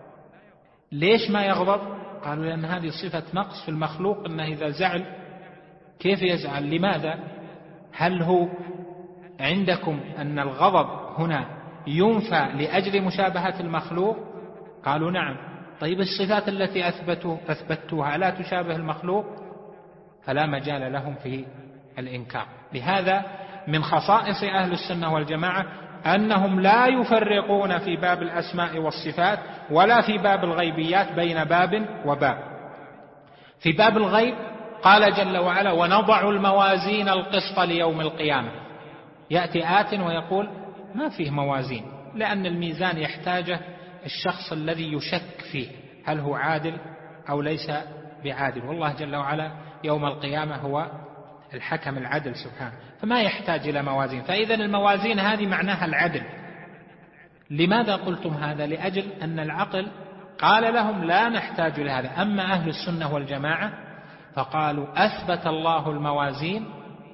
ليش ما يغضب؟ قالوا لأن هذه صفة نقص في المخلوق، أنه إذا زعل كيف يزعل؟ لماذا؟ هل هو عندكم أن الغضب هنا ينفى لأجل مشابهة المخلوق؟ قالوا نعم. طيب الصفات التي أثبتوها لا تشابه المخلوق، فلا مجال لهم في الإنكار. لهذا من خصائص أهل السنة والجماعة أنهم لا يفرقون في باب الأسماء والصفات ولا في باب الغيبيات بين باب وباب. في باب الغيب قال جل وعلا ونضع الموازين القسط ليوم القيامة. يأتي آت ويقول ما فيه موازين، لأن الميزان يحتاجه الشخص الذي يشك فيه هل هو عادل أو ليس بعادل، والله جل وعلا يوم القيامة هو الحكم العدل سبحانه، فما يحتاج إلى موازين. فإذا الموازين هذه معناها العدل. لماذا قلتم هذا؟ لأجل أن العقل قال لهم لا نحتاج لهذا. أما أهل السنة والجماعة فقالوا أثبت الله الموازين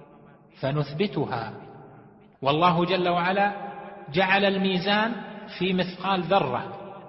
فنثبتها، والله جل وعلا جعل الميزان في مثقال ذرة،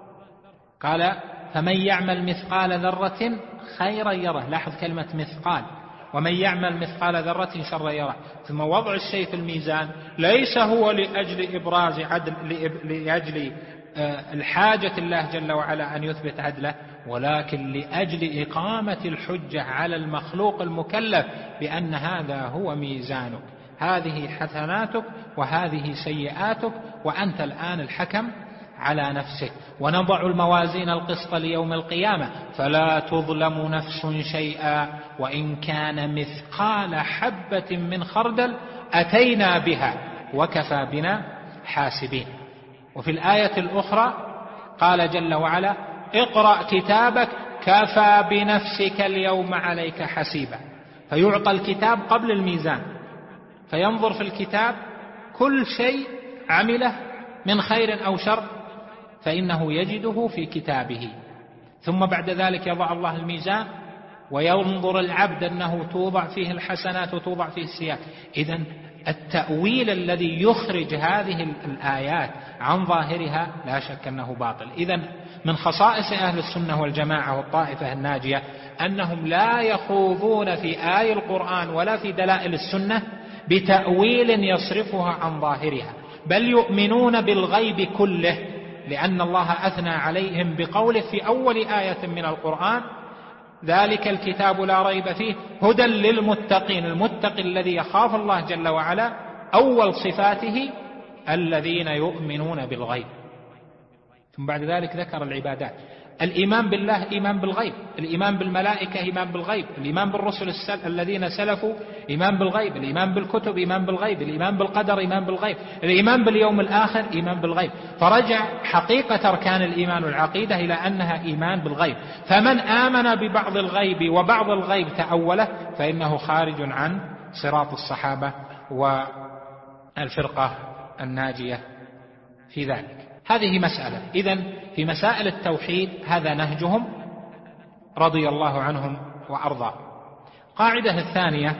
قال فمن يعمل مثقال ذرة خيرا يره، لاحظ كلمة مثقال، ومن يعمل مثقال ذرة شرا يره. ثم وضع الشيء في الميزان ليس هو لأجل إبراز عدل، لأجل الحاجة الله جل وعلا أن يثبت عدله، ولكن لأجل إقامة الحجة على المخلوق المكلف بأن هذا هو ميزانك، هذه حسناتك وهذه سيئاتك، وأنت الآن الحكم على نفسك. ونضع الموازين القسط ليوم القيامة فلا تظلم نفس شيئا وإن كان مثقال حبة من خردل أتينا بها وكفى بنا حاسبين. وفي الآية الأخرى قال جل وعلا اقرأ كتابك كفى بنفسك اليوم عليك حسيبا. فيعطى الكتاب قبل الميزان، فينظر في الكتاب كل شيء عمله من خير أو شر فإنه يجده في كتابه، ثم بعد ذلك يضع الله الميزان وينظر العبد أنه توضع فيه الحسنات وتوضع فيه السيئات. إذن التأويل الذي يخرج هذه الآيات عن ظاهرها لا شك أنه باطل. إذن من خصائص أهل السنة والجماعة والطائفة الناجية أنهم لا يخوضون في آي القرآن ولا في دلائل السنة بتأويل يصرفها عن ظاهرها، بل يؤمنون بالغيب كله، لأن الله أثنى عليهم بقوله في أول آية من القرآن ذلك الكتاب لا ريب فيه هدى للمتقين. المتقي الذي يخاف الله جل وعلا أول صفاته الذين يؤمنون بالغيب. ثم بعد ذلك ذكر العبادات. الإيمان بالله إيمان بالغيب، الإيمان بالملائكة إيمان بالغيب، الإيمان بالرسل الذين سلفوا إيمان بالغيب، الإيمان بالكتب إيمان بالغيب، الإيمان بالقدر إيمان بالغيب، الإيمان باليوم الآخر إيمان بالغيب. فرجع حقيقة أركان الإيمان والعقيدة إلى أنها إيمان بالغيب. فمن آمن ببعض الغيب وبعض الغيب تأوله فإنه خارج عن صراط الصحابة والفرقة الناجية في ذلك. هذه مسألة. إذن في مسائل التوحيد هذا نهجهم رضي الله عنهم وأرضاه. قاعدة الثانية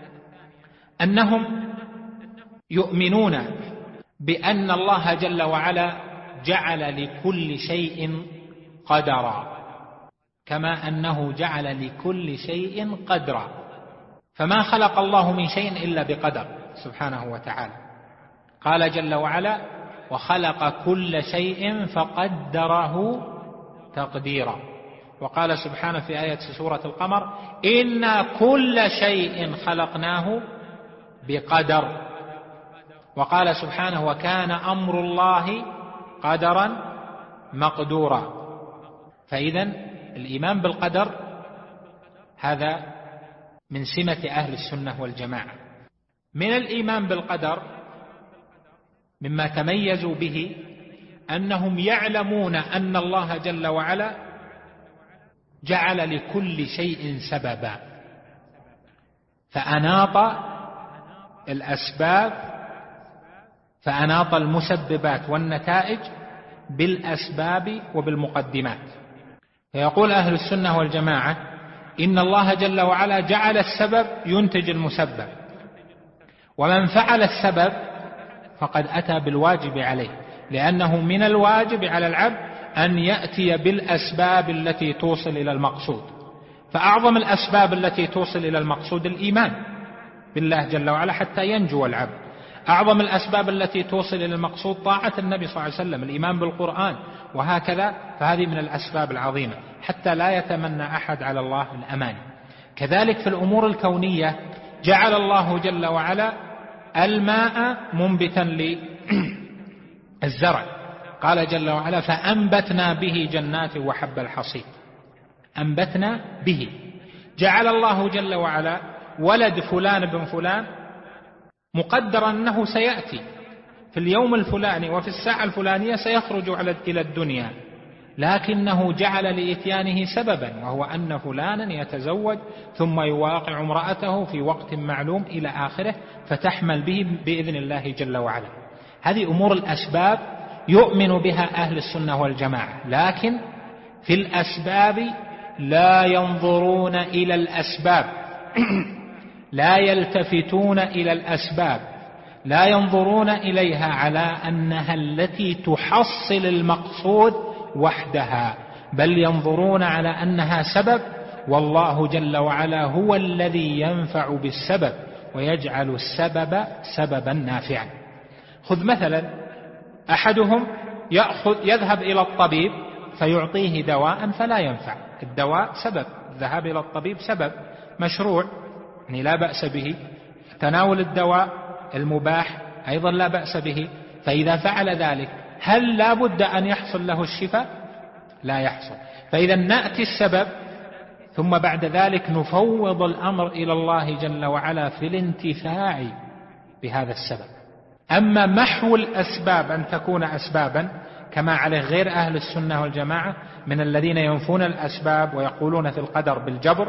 أنهم يؤمنون بأن الله جل وعلا جعل لكل شيء قدرا، كما أنه جعل لكل شيء قدرا. فما خلق الله من شيء إلا بقدر سبحانه وتعالى. قال جل وعلا: وخلق كل شيء فقدره تقديرا. وقال سبحانه في آية سورة القمر: إنا كل شيء خلقناه بقدر. وقال سبحانه: وكان أمر الله قدرا مقدورا. فإذن الإيمان بالقدر هذا من سمة أهل السنة والجماعة. من الإيمان بالقدر مما تميزوا به أنهم يعلمون أن الله جل وعلا جعل لكل شيء سببا، فأناط المسببات والنتائج بالأسباب وبالمقدمات. فيقول أهل السنة والجماعة: إن الله جل وعلا جعل السبب ينتج المسبب، ومن فعل السبب فقد أتى بالواجب عليه، لأنه من الواجب على العبد أن يأتي بالأسباب التي توصل إلى المقصود. فأعظم الأسباب التي توصل إلى المقصود الإيمان بالله جل وعلا حتى ينجو العبد. أعظم الأسباب التي توصل إلى المقصود طاعة النبي صلى الله عليه وسلم، الإيمان بالقرآن، وهكذا. فهذه من الأسباب العظيمة حتى لا يتمنى أحد على الله الأمان. كذلك في الأمور الكونية جعل الله جل وعلا الماء منبتا للزرع. قال جل وعلا: فأنبتنا به جنات وحب الحصيد. أنبتنا به. جعل الله جل وعلا ولد فلان بن فلان مقدرا أنه سيأتي في اليوم الفلاني وفي الساعة الفلانية سيخرج إلى الدنيا، لكنه جعل لإتيانه سببا، وهو أن فلانا يتزوج ثم يواقع امرأته في وقت معلوم إلى آخره، فتحمل به بإذن الله جل وعلا. هذه أمور الأسباب يؤمن بها أهل السنة والجماعة، لكن في الأسباب لا ينظرون إلى الأسباب لا يلتفتون إلى الأسباب، لا ينظرون إليها على أنها التي تحصل المقصود وحدها، بل ينظرون على أنها سبب، والله جل وعلا هو الذي ينفع بالسبب ويجعل السبب سببا نافعا. خذ مثلا أحدهم يذهب إلى الطبيب فيعطيه دواء فلا ينفع. الدواء سبب، الذهاب إلى الطبيب سبب مشروع، يعني لا بأس به. تناول الدواء المباح أيضا لا بأس به. فإذا فعل ذلك هل لا بد أن يحصل له الشفاء؟ لا يحصل. فإذا نأتي السبب ثم بعد ذلك نفوض الأمر إلى الله جل وعلا في الانتفاع بهذا السبب. أما محو الأسباب أن تكون أسبابا كما عليه غير أهل السنة والجماعة من الذين ينفون الأسباب ويقولون في القدر بالجبر،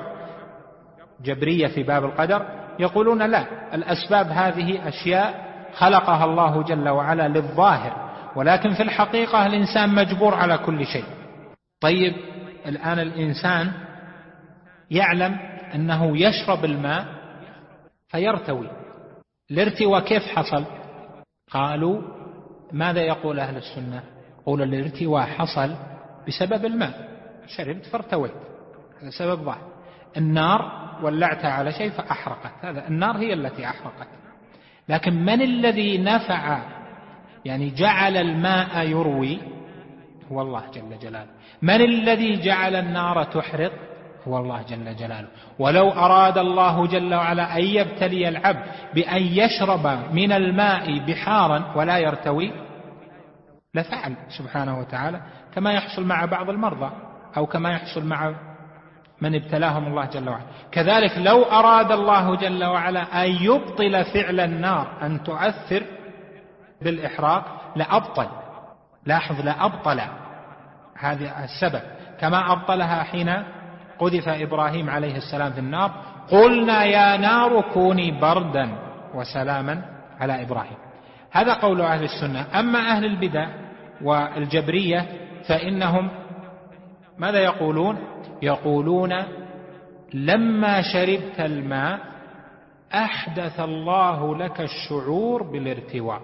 جبرية في باب القدر، يقولون لا، الأسباب هذه أشياء خلقها الله جل وعلا للظاهر، ولكن في الحقيقة الإنسان مجبور على كل شيء. طيب الآن الإنسان يعلم أنه يشرب الماء فيرتوي. الارتواء كيف حصل؟ قالوا ماذا يقول أهل السنة؟ يقول الارتواء حصل بسبب الماء، شربت فارتويت، هذا سبب ظاهر. النار ولعتها على شيء فأحرقت، هذا النار هي التي أحرقت. لكن من الذي نفع يعني جعل الماء يروي؟ هو الله جل جلاله. من الذي جعل النار تحرق؟ هو الله جل جلاله. ولو أراد الله جل وعلا أن يبتلي العبد بأن يشرب من الماء بحارا ولا يرتوي لفعل سبحانه وتعالى، كما يحصل مع بعض المرضى أو كما يحصل مع من ابتلاهم الله جل وعلا. كذلك لو أراد الله جل وعلا أن يبطل فعل النار أن تؤثر بالإحراق لأبطل. لاحظ، لأبطل هذا السبب، كما أبطلها حين قذف إبراهيم عليه السلام في النار، قلنا يا نار كوني بردا وسلاما على إبراهيم. هذا قول أهل السنة. أما أهل البدع والجبرية فإنهم ماذا يقولون؟ يقولون لما شربت الماء أحدث الله لك الشعور بالارتواء،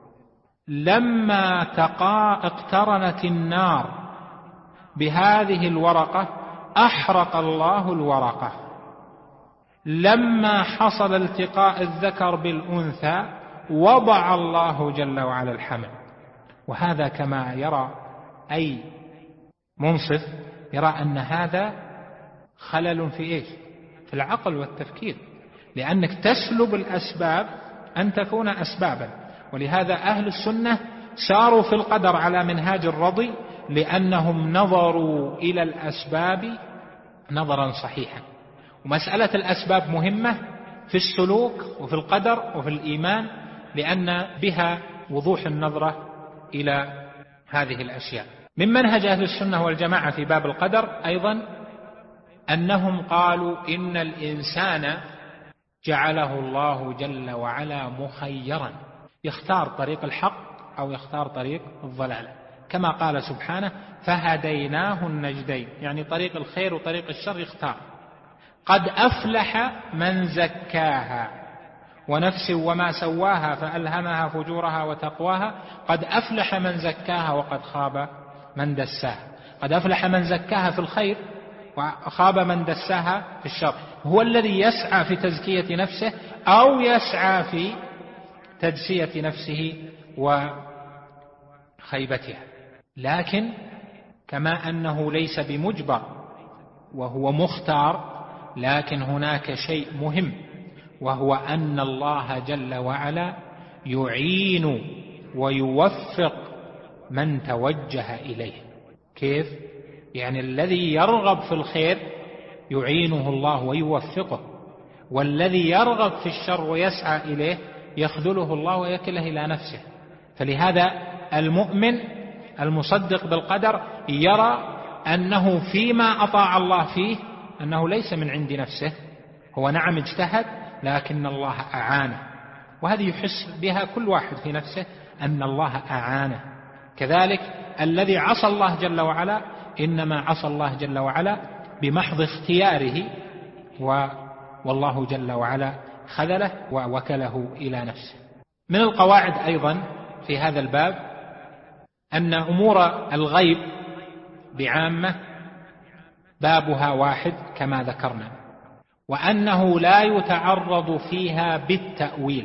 لما اقترنت النار بهذه الورقة أحرق الله الورقة، لما حصل التقاء الذكر بالأنثى وضع الله جل وعلا الحمل. وهذا كما يرى أي منصف يرى أن هذا خلل في إيش؟ في العقل والتفكير، لأنك تسلب الأسباب أن تكون أسبابا. ولهذا أهل السنة ساروا في القدر على منهاج الرضي، لأنهم نظروا إلى الأسباب نظرا صحيحا. ومسألة الأسباب مهمة في السلوك وفي القدر وفي الإيمان، لأن بها وضوح النظرة إلى هذه الأشياء. من منهج أهل السنة والجماعة في باب القدر أيضا أنهم قالوا إن الإنسان جعله الله جل وعلا مخيرا، يختار طريق الحق أو يختار طريق الضلال، كما قال سبحانه فهديناه النجدين، يعني طريق الخير وطريق الشر يختار. قد أفلح من زكاها ونفس وما سواها فألهمها فجورها وتقواها، قد أفلح من زكاها وقد خاب من دساها. قد أفلح من زكاها في الخير وخاب من دساها في الشر. هو الذي يسعى في تزكية نفسه أو يسعى في تدسية نفسه وخيبتها. لكن كما أنه ليس بمجبر وهو مختار، لكن هناك شيء مهم، وهو أن الله جل وعلا يعين ويوفق من توجه إليه. كيف؟ يعني الذي يرغب في الخير يعينه الله ويوفقه، والذي يرغب في الشر ويسعى إليه يخذله الله ويكله إلى نفسه. فلهذا المؤمن المصدق بالقدر يرى أنه فيما أطاع الله فيه أنه ليس من عند نفسه، هو نعم اجتهد لكن الله أعانه، وهذه يحس بها كل واحد في نفسه أن الله أعانه. كذلك الذي عصى الله جل وعلا إنما عصى الله جل وعلا بمحض اختياره، والله جل وعلا خذله ووكله إلى نفسه. من القواعد أيضا في هذا الباب أن أمور الغيب بعامة بابها واحد كما ذكرنا، وأنه لا يتعرض فيها بالتأويل.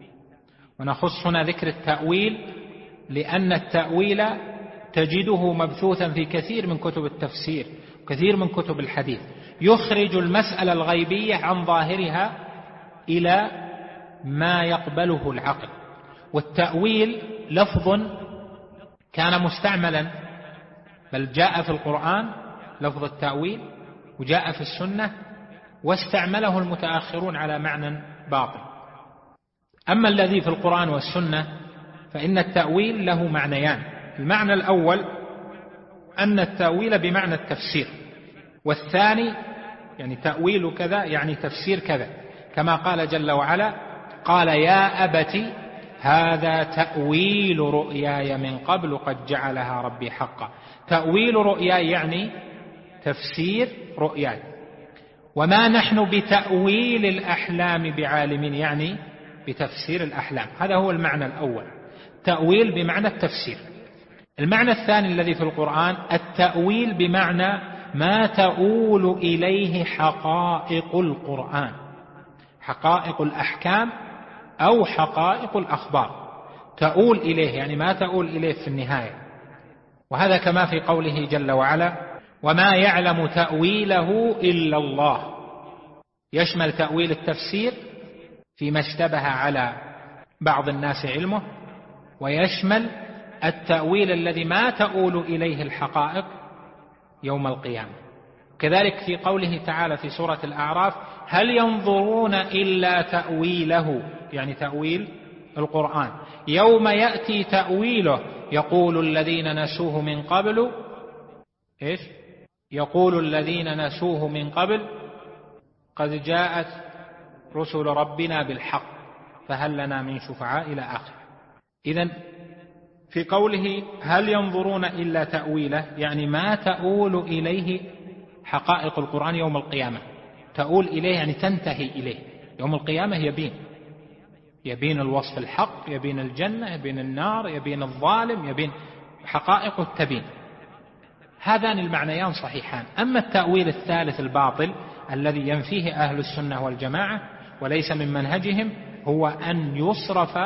ونخص هنا ذكر التأويل لأن التأويل تجده مبثوثا في كثير من كتب التفسير وكثير من كتب الحديث، يخرج المسألة الغيبية عن ظاهرها إلى ما يقبله العقل. والتأويل لفظ كان مستعملا، بل جاء في القرآن لفظ التأويل وجاء في السنة، واستعمله المتأخرون على معنى باطل. أما الذي في القرآن والسنة فإن التأويل له معنيان. المعنى الأول أن التأويل بمعنى التفسير، والثاني يعني تأويل كذا يعني تفسير كذا، كما قال جل وعلا قال يا أبت هذا تأويل رؤياي من قبل قد جعلها ربي حقا. تأويل رؤياي يعني تفسير رؤياي. وما نحن بتأويل الأحلام بعالمين، يعني بتفسير الأحلام. هذا هو المعنى الأول، تأويل بمعنى التفسير. المعنى الثاني الذي في القرآن التأويل بمعنى ما تؤول إليه حقائق القرآن، حقائق الأحكام أو حقائق الأخبار، تؤول إليه يعني ما تؤول إليه في النهاية. وهذا كما في قوله جل وعلا وما يعلم تأويله إلا الله، يشمل تأويل التفسير فيما اشتبه على بعض الناس علمه، ويشمل التأويل الذي ما تؤول إليه الحقائق يوم القيامة. كذلك في قوله تعالى في سورة الأعراف: هل ينظرون إلا تأويله، يعني تأويل القرآن، يوم يأتي تأويله يقول الذين نسوه من قبل إيش؟ يقول الذين نسوه من قبل قد جاءت رسل ربنا بالحق فهل لنا من شفعاء إلى آخر. إذن في قوله هل ينظرون إلا تأويله، يعني ما تؤول إليه حقائق القرآن يوم القيامة. تؤول إليه يعني تنتهي إليه. يوم القيامة يبين الوصف الحق، يبين الجنة، يبين النار، يبين الظالم، يبين حقائق التبين. هذان المعنيان صحيحان. أما التأويل الثالث الباطل الذي ينفيه أهل السنة والجماعة وليس من منهجهم، هو أن يصرف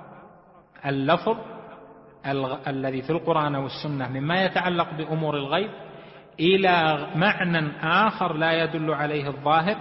اللفظ الذي في القرآن والسنة مما يتعلق بأمور الغيب إلى معنى آخر لا يدل عليه الظاهر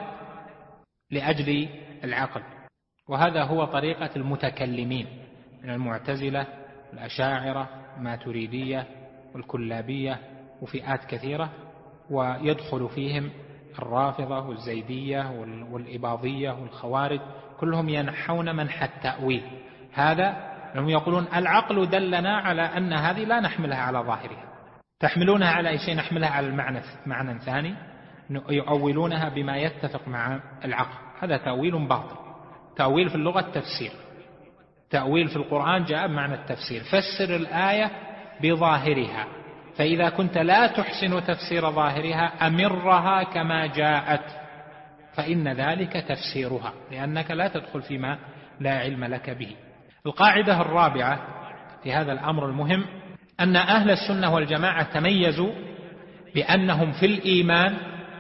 لأجل العقل. وهذا هو طريقة المتكلمين من المعتزلة الأشاعرة الماتريدية والكلابية وفئات كثيرة، ويدخل فيهم الرافضة والزيدية والإباضية والخوارج، كلهم ينحون منح التأويل. هذا لهم يقولون العقل دلنا على أن هذه لا نحملها على ظاهرها. تحملونها على أي شيء؟ نحملها على المعنى ثاني، يؤولونها بما يتفق مع العقل. هذا تأويل باطل. تأويل في اللغة التفسير، تأويل في القرآن جاء بمعنى التفسير. فسر الآية بظاهرها، فإذا كنت لا تحسن تفسير ظاهرها أمرها كما جاءت، فإن ذلك تفسيرها، لأنك لا تدخل فيما لا علم لك به. القاعدة الرابعة في هذا الأمر المهم أن أهل السنة والجماعة تميزوا بأنهم في الإيمان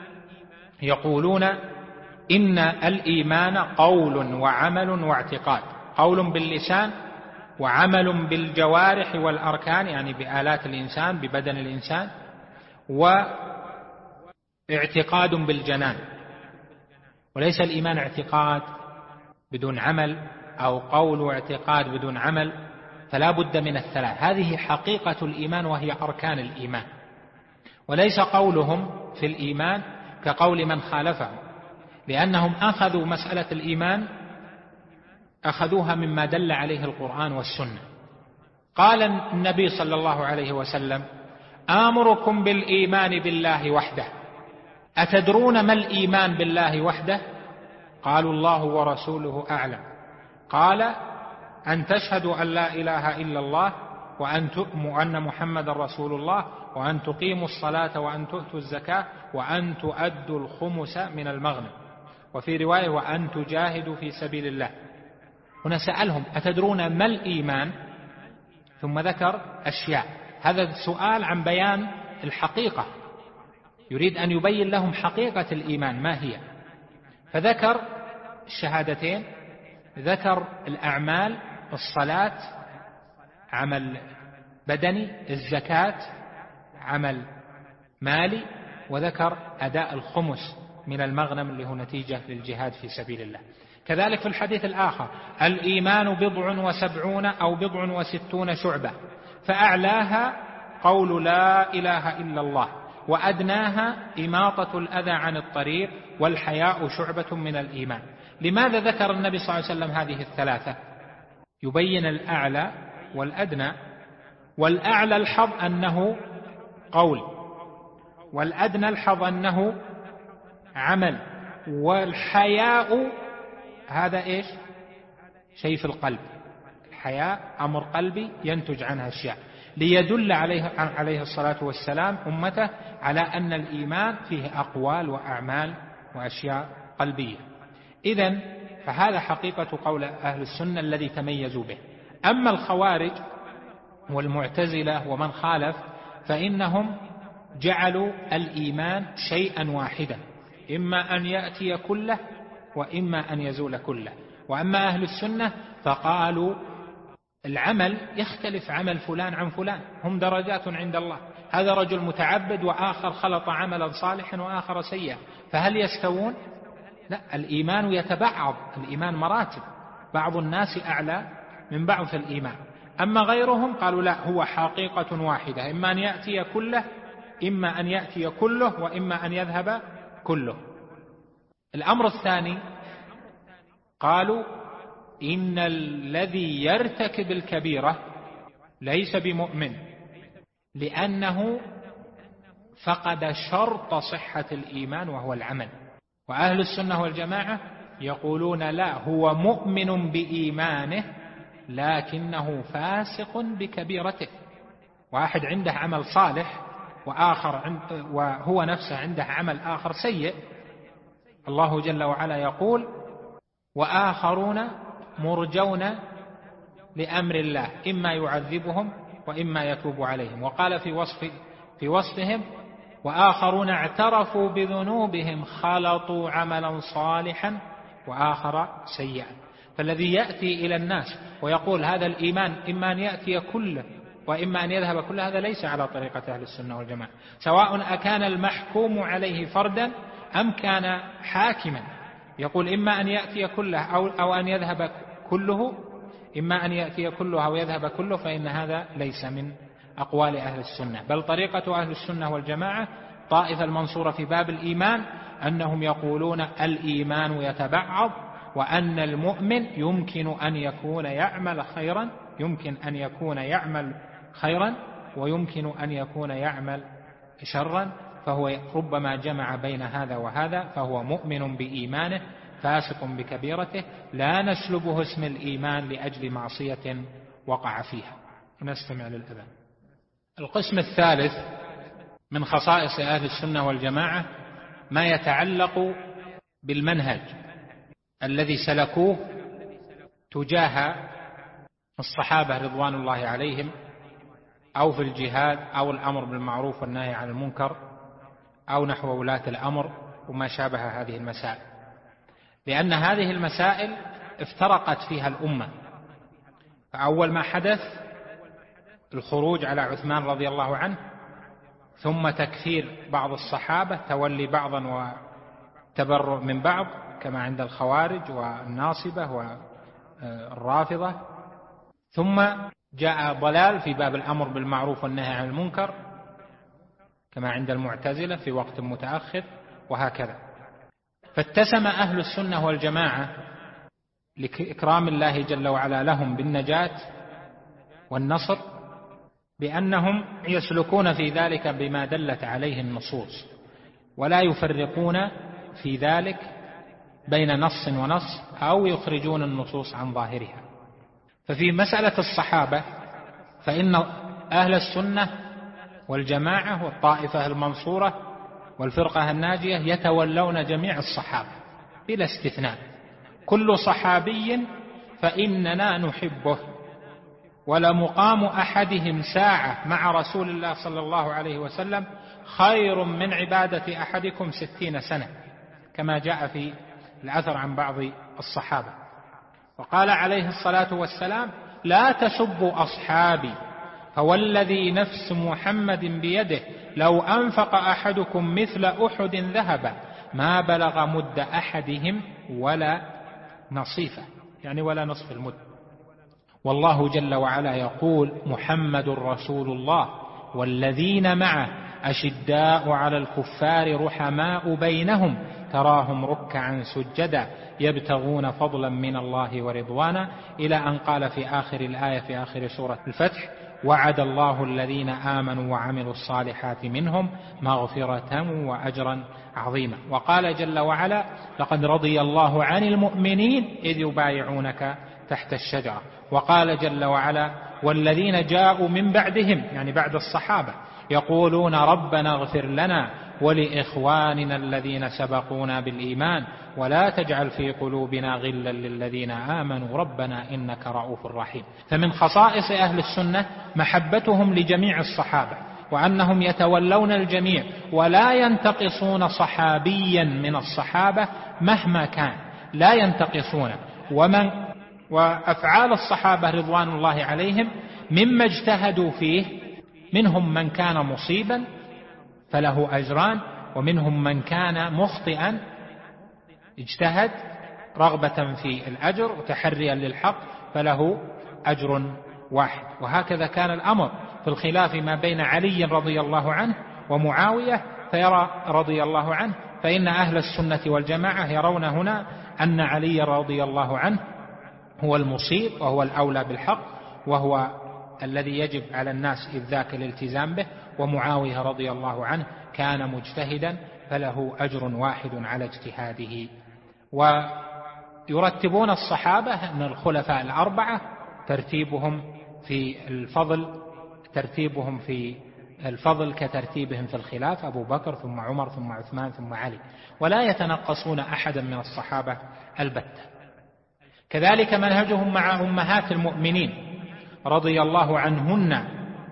يقولون إن الإيمان قول وعمل واعتقاد، قول باللسان وعمل بالجوارح والأركان، يعني بآلات الإنسان ببدن الإنسان، واعتقاد بالجنان. وليس الإيمان اعتقاد بدون عمل أو قول واعتقاد بدون عمل، فلا بد من الثلاث. هذه حقيقة الإيمان وهي أركان الإيمان. وليس قولهم في الإيمان كقول من خالفهم، لأنهم أخذوا مسألة الإيمان أخذوها مما دل عليه القرآن والسنة. قال النبي صلى الله عليه وسلم: آمركم بالإيمان بالله وحده. أتدرون ما الإيمان بالله وحده؟ قالوا الله ورسوله أعلم. قال: أن تشهدوا أن لا إله إلا الله وأن محمد رسول الله وأن تقيموا الصلاة وأن تؤتوا الزكاة وأن تؤدوا الخمس من المغنم، وفي رواية وأن تجاهدوا في سبيل الله. هنا سألهم: أتدرون ما الإيمان؟ ثم ذكر أشياء. هذا سؤال عن بيان الحقيقة، يريد أن يبين لهم حقيقة الإيمان ما هي. فذكر الشهادتين، ذكر الأعمال، الصلاة عمل بدني، الزكاة عمل مالي، وذكر أداء الخمس من المغنم اللي هو نتيجة للجهاد في سبيل الله. كذلك في الحديث الآخر: الإيمان 70 أو 60 شعبة، فأعلاها قول لا إله إلا الله، وأدناها إماطة الأذى عن الطريق، والحياء شعبة من الإيمان. لماذا ذكر النبي صلى الله عليه وسلم هذه الثلاثة؟ يبين الأعلى والأدنى. والأعلى الحظ أنه قول، والأدنى الحظ أنه عمل، والحياء هذا إيش؟ شيء في القلب. الحياء أمر قلبي ينتج عنها أشياء، ليدل عليه الصلاة والسلام أمته على أن الإيمان فيه أقوال وأعمال وأشياء قلبية. إذن فهذا حقيقة قول أهل السنة الذي تميزوا به. أما الخوارج والمعتزلة ومن خالف فإنهم جعلوا الإيمان شيئا واحدا، إما أن يأتي كله وإما أن يزول كله. وأما أهل السنة فقالوا العمل يختلف عمل فلان عن فلان، هم درجات عند الله. هذا رجل متعبد وآخر خلط عملا صالحا وآخر سيئا، فهل يستوون؟ لا، الإيمان يتبعض، الإيمان مراتب، بعض الناس أعلى من بعض في الإيمان. أما غيرهم قالوا لا، هو حقيقة واحدة، إما أن يأتي كله وإما أن يذهب كله. الأمر الثاني قالوا إن الذي يرتكب الكبيرة ليس بمؤمن، لأنه فقد شرط صحة الإيمان وهو العمل. وأهل السنة والجماعة يقولون لا، هو مؤمن بإيمانه لكنه فاسق بكبيرته. واحد عنده عمل صالح وهو نفسه عنده عمل آخر سيء. الله جل وعلا يقول وآخرون مرجون لأمر الله إما يعذبهم وإما يتوب عليهم. وقال في وصفهم وآخرون اعترفوا بذنوبهم خلطوا عملا صالحا وآخر سيئا. فالذي يأتي إلى الناس ويقول هذا الإيمان إما أن يأتي كله وإما أن يذهب كله، هذا ليس على طريقة أهل السنة والجماعة، سواء أكان المحكوم عليه فردا أم كان حاكما. يقول إما أن يأتي كله أو أن يذهب كله، إما أن يأتي كله أو يذهب كله، فإن هذا ليس من أقوال أهل السنة. بل طريقة أهل السنة والجماعة طائفة المنصورة في باب الإيمان أنهم يقولون الإيمان يتبعض، وأن المؤمن يمكن أن يكون يعمل خيرا ويمكن أن يكون يعمل شرا، فهو ربما جمع بين هذا وهذا، فهو مؤمن بإيمانه فاسق بكبيرته، لا نسلبه اسم الإيمان لأجل معصية وقع فيها. نستمع للأذان. القسم الثالث من خصائص أهل السنة والجماعة ما يتعلق بالمنهج الذي سلكوه تجاه الصحابة رضوان الله عليهم، أو في الجهاد أو الأمر بالمعروف والنهي عن المنكر أو نحو ولاة الأمر وما شابه هذه المسائل، لأن هذه المسائل افترقت فيها الأمة. فأول ما حدث الخروج على عثمان رضي الله عنه، ثم تكفير بعض الصحابة، تولي بعضا وتبرؤ من بعض كما عند الخوارج والناصبة والرافضة، ثم جاء ضلال في باب الأمر بالمعروف والنهي عن المنكر كما عند المعتزلة في وقت متأخر، وهكذا. فاتسم أهل السنة والجماعة لإكرام الله جل وعلا لهم بالنجاة والنصر بأنهم يسلكون في ذلك بما دلت عليه النصوص، ولا يفرقون في ذلك بين نص ونص أو يخرجون النصوص عن ظاهرها. ففي مسألة الصحابة فإن أهل السنة والجماعة والطائفة المنصورة والفرقة الناجية يتولون جميع الصحابة بلا استثناء، كل صحابي فإننا نحبه، ولمقام أحدهم ساعة مع رسول الله صلى الله عليه وسلم خير من عبادة أحدكم 60 سنة، كما جاء في الأثر عن بعض الصحابة. وقال عليه الصلاة والسلام لا تسبوا أصحابي، فوالذي نفس محمد بيده لو أنفق أحدكم مثل أحد ذهبا ما بلغ مد أحدهم ولا نصيفه، يعني ولا نصف المد. والله جل وعلا يقول محمد رسول الله والذين معه أشداء على الكفار رحماء بينهم تراهم ركعا سجدا يبتغون فضلا من الله ورضوانا، إلى أن قال في آخر الآية في آخر سورة الفتح وعد الله الذين آمنوا وعملوا الصالحات منهم مغفرة وأجرا عظيما. وقال جل وعلا لقد رضي الله عن المؤمنين إذ يبايعونك تحت الشجرة. وقال جل وعلا والذين جاءوا من بعدهم، يعني بعد الصحابة، يقولون ربنا اغفر لنا ولإخواننا الذين سبقونا بالإيمان ولا تجعل في قلوبنا غلا للذين آمنوا ربنا إنك رؤوف رحيم. فمن خصائص أهل السنة محبتهم لجميع الصحابة، وأنهم يتولون الجميع ولا ينتقصون صحابيا من الصحابة مهما كان، لا ينتقصون. وأفعال الصحابة رضوان الله عليهم مما اجتهدوا فيه منهم من كان مصيبا فله أجران، ومنهم من كان مخطئا اجتهد رغبة في الأجر وتحريا للحق فله أجر واحد. وهكذا كان الأمر في الخلاف ما بين علي رضي الله عنه ومعاوية، فيرى رضي الله عنه فإن أهل السنة والجماعة يرون هنا أن علي رضي الله عنه هو المصيب وهو الأولى بالحق وهو الذي يجب على الناس إذ ذاك الالتزام به، ومعاوية رضي الله عنه كان مجتهدا فله أجر واحد على اجتهاده. ويرتبون الصحابة أن الخلفاء الأربعة ترتيبهم في الفضل كترتيبهم في الخلاف، أبو بكر ثم عمر ثم عثمان ثم علي، ولا يتنقصون أحدا من الصحابة البتة. كذلك منهجهم مع أمهات المؤمنين رضي الله عنهن،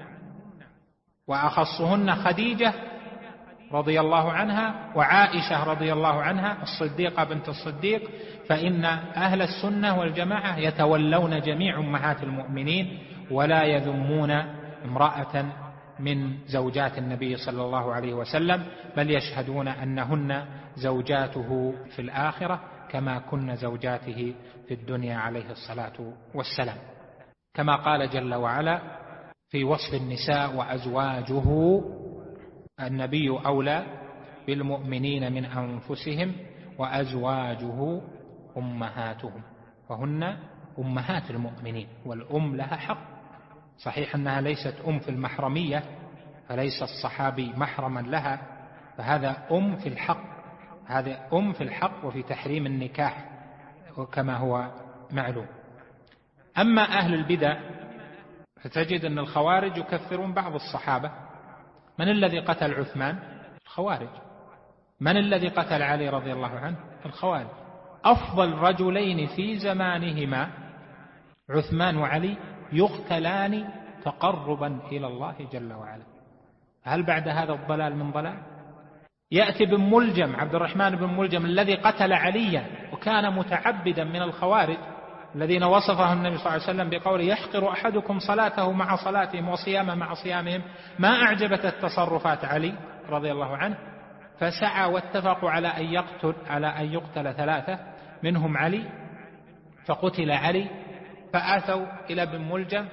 وأخصهن خديجة رضي الله عنها وعائشة رضي الله عنها الصديقة بنت الصديق، فإن أهل السنة والجماعة يتولون جميع أمهات المؤمنين ولا يذمون امرأة من زوجات النبي صلى الله عليه وسلم، بل يشهدون أنهن زوجاته في الآخرة كما كن زوجاته في الدنيا عليه الصلاة والسلام، كما قال جل وعلا في وصف النساء: وأزواجه النبي أولى بالمؤمنين من أنفسهم وأزواجه أمهاتهم، فهن أمهات المؤمنين، والأم لها حق. صحيح أنها ليست في المحرمية، فليس الصحابي محرما لها، فهذا في الحق، هذا في الحق وفي تحريم النكاح كما هو معلوم. أما أهل البدع فتجد أن الخوارج يكفرون بعض الصحابة. من الذي قتل عثمان؟ الخوارج. من الذي قتل علي رضي الله عنه؟ الخوارج. أفضل رجلين في زمانهما عثمان وعلي يقتلان تقربا إلى الله جل وعلا. هل بعد هذا الضلال من ضلال؟ يأتي بن ملجم، عبد الرحمن بن ملجم الذي قتل عليا وكان متعبدا من الخوارج الذين وصفه النبي صلى الله عليه وسلم بقوله: يحقر أحدكم صلاته مع صلاتهم وصيامه مع صيامهم. ما أعجبت التصرفات علي رضي الله عنه، فسعى واتفقوا على أن يقتل ثلاثة منهم علي، فقتل علي، فآتوا إلى ابن ملجم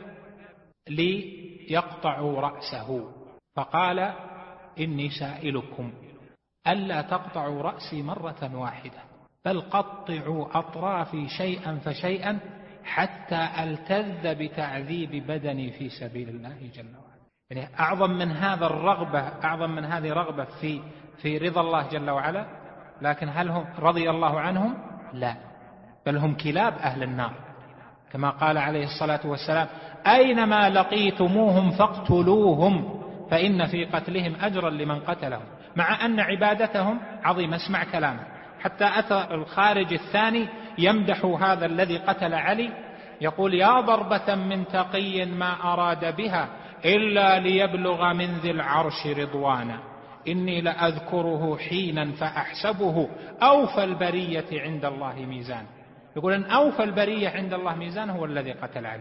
ليقطعوا رأسه، فقال: إني سائلكم ألا تقطعوا رأسي مرة واحدة، بل قطعوا أطرافي شيئا فشيئا حتى ألتذ بتعذيب بدني في سبيل الله جل وعلا. يعني أعظم من هذه رغبة في رضا الله جل وعلا، لكن هل هم رضي الله عنهم؟ لا، بل هم كلاب أهل النار، كما قال عليه الصلاة والسلام: أينما لقيتموهم فاقتلوهم فإن في قتلهم أجرا لمن قتلهم، مع أن عبادتهم عظيمة. اسمع كلامه، حتى أتى الخارج الثاني يمدح هذا الذي قتل علي، يقول: يا ضربة من تقي ما أراد بها إلا ليبلغ من ذي العرش رضوانا، إني لأذكره حينا فأحسبه أوفى البرية عند الله ميزان. يقول أن أوفى البرية عند الله ميزان هو الذي قتل علي.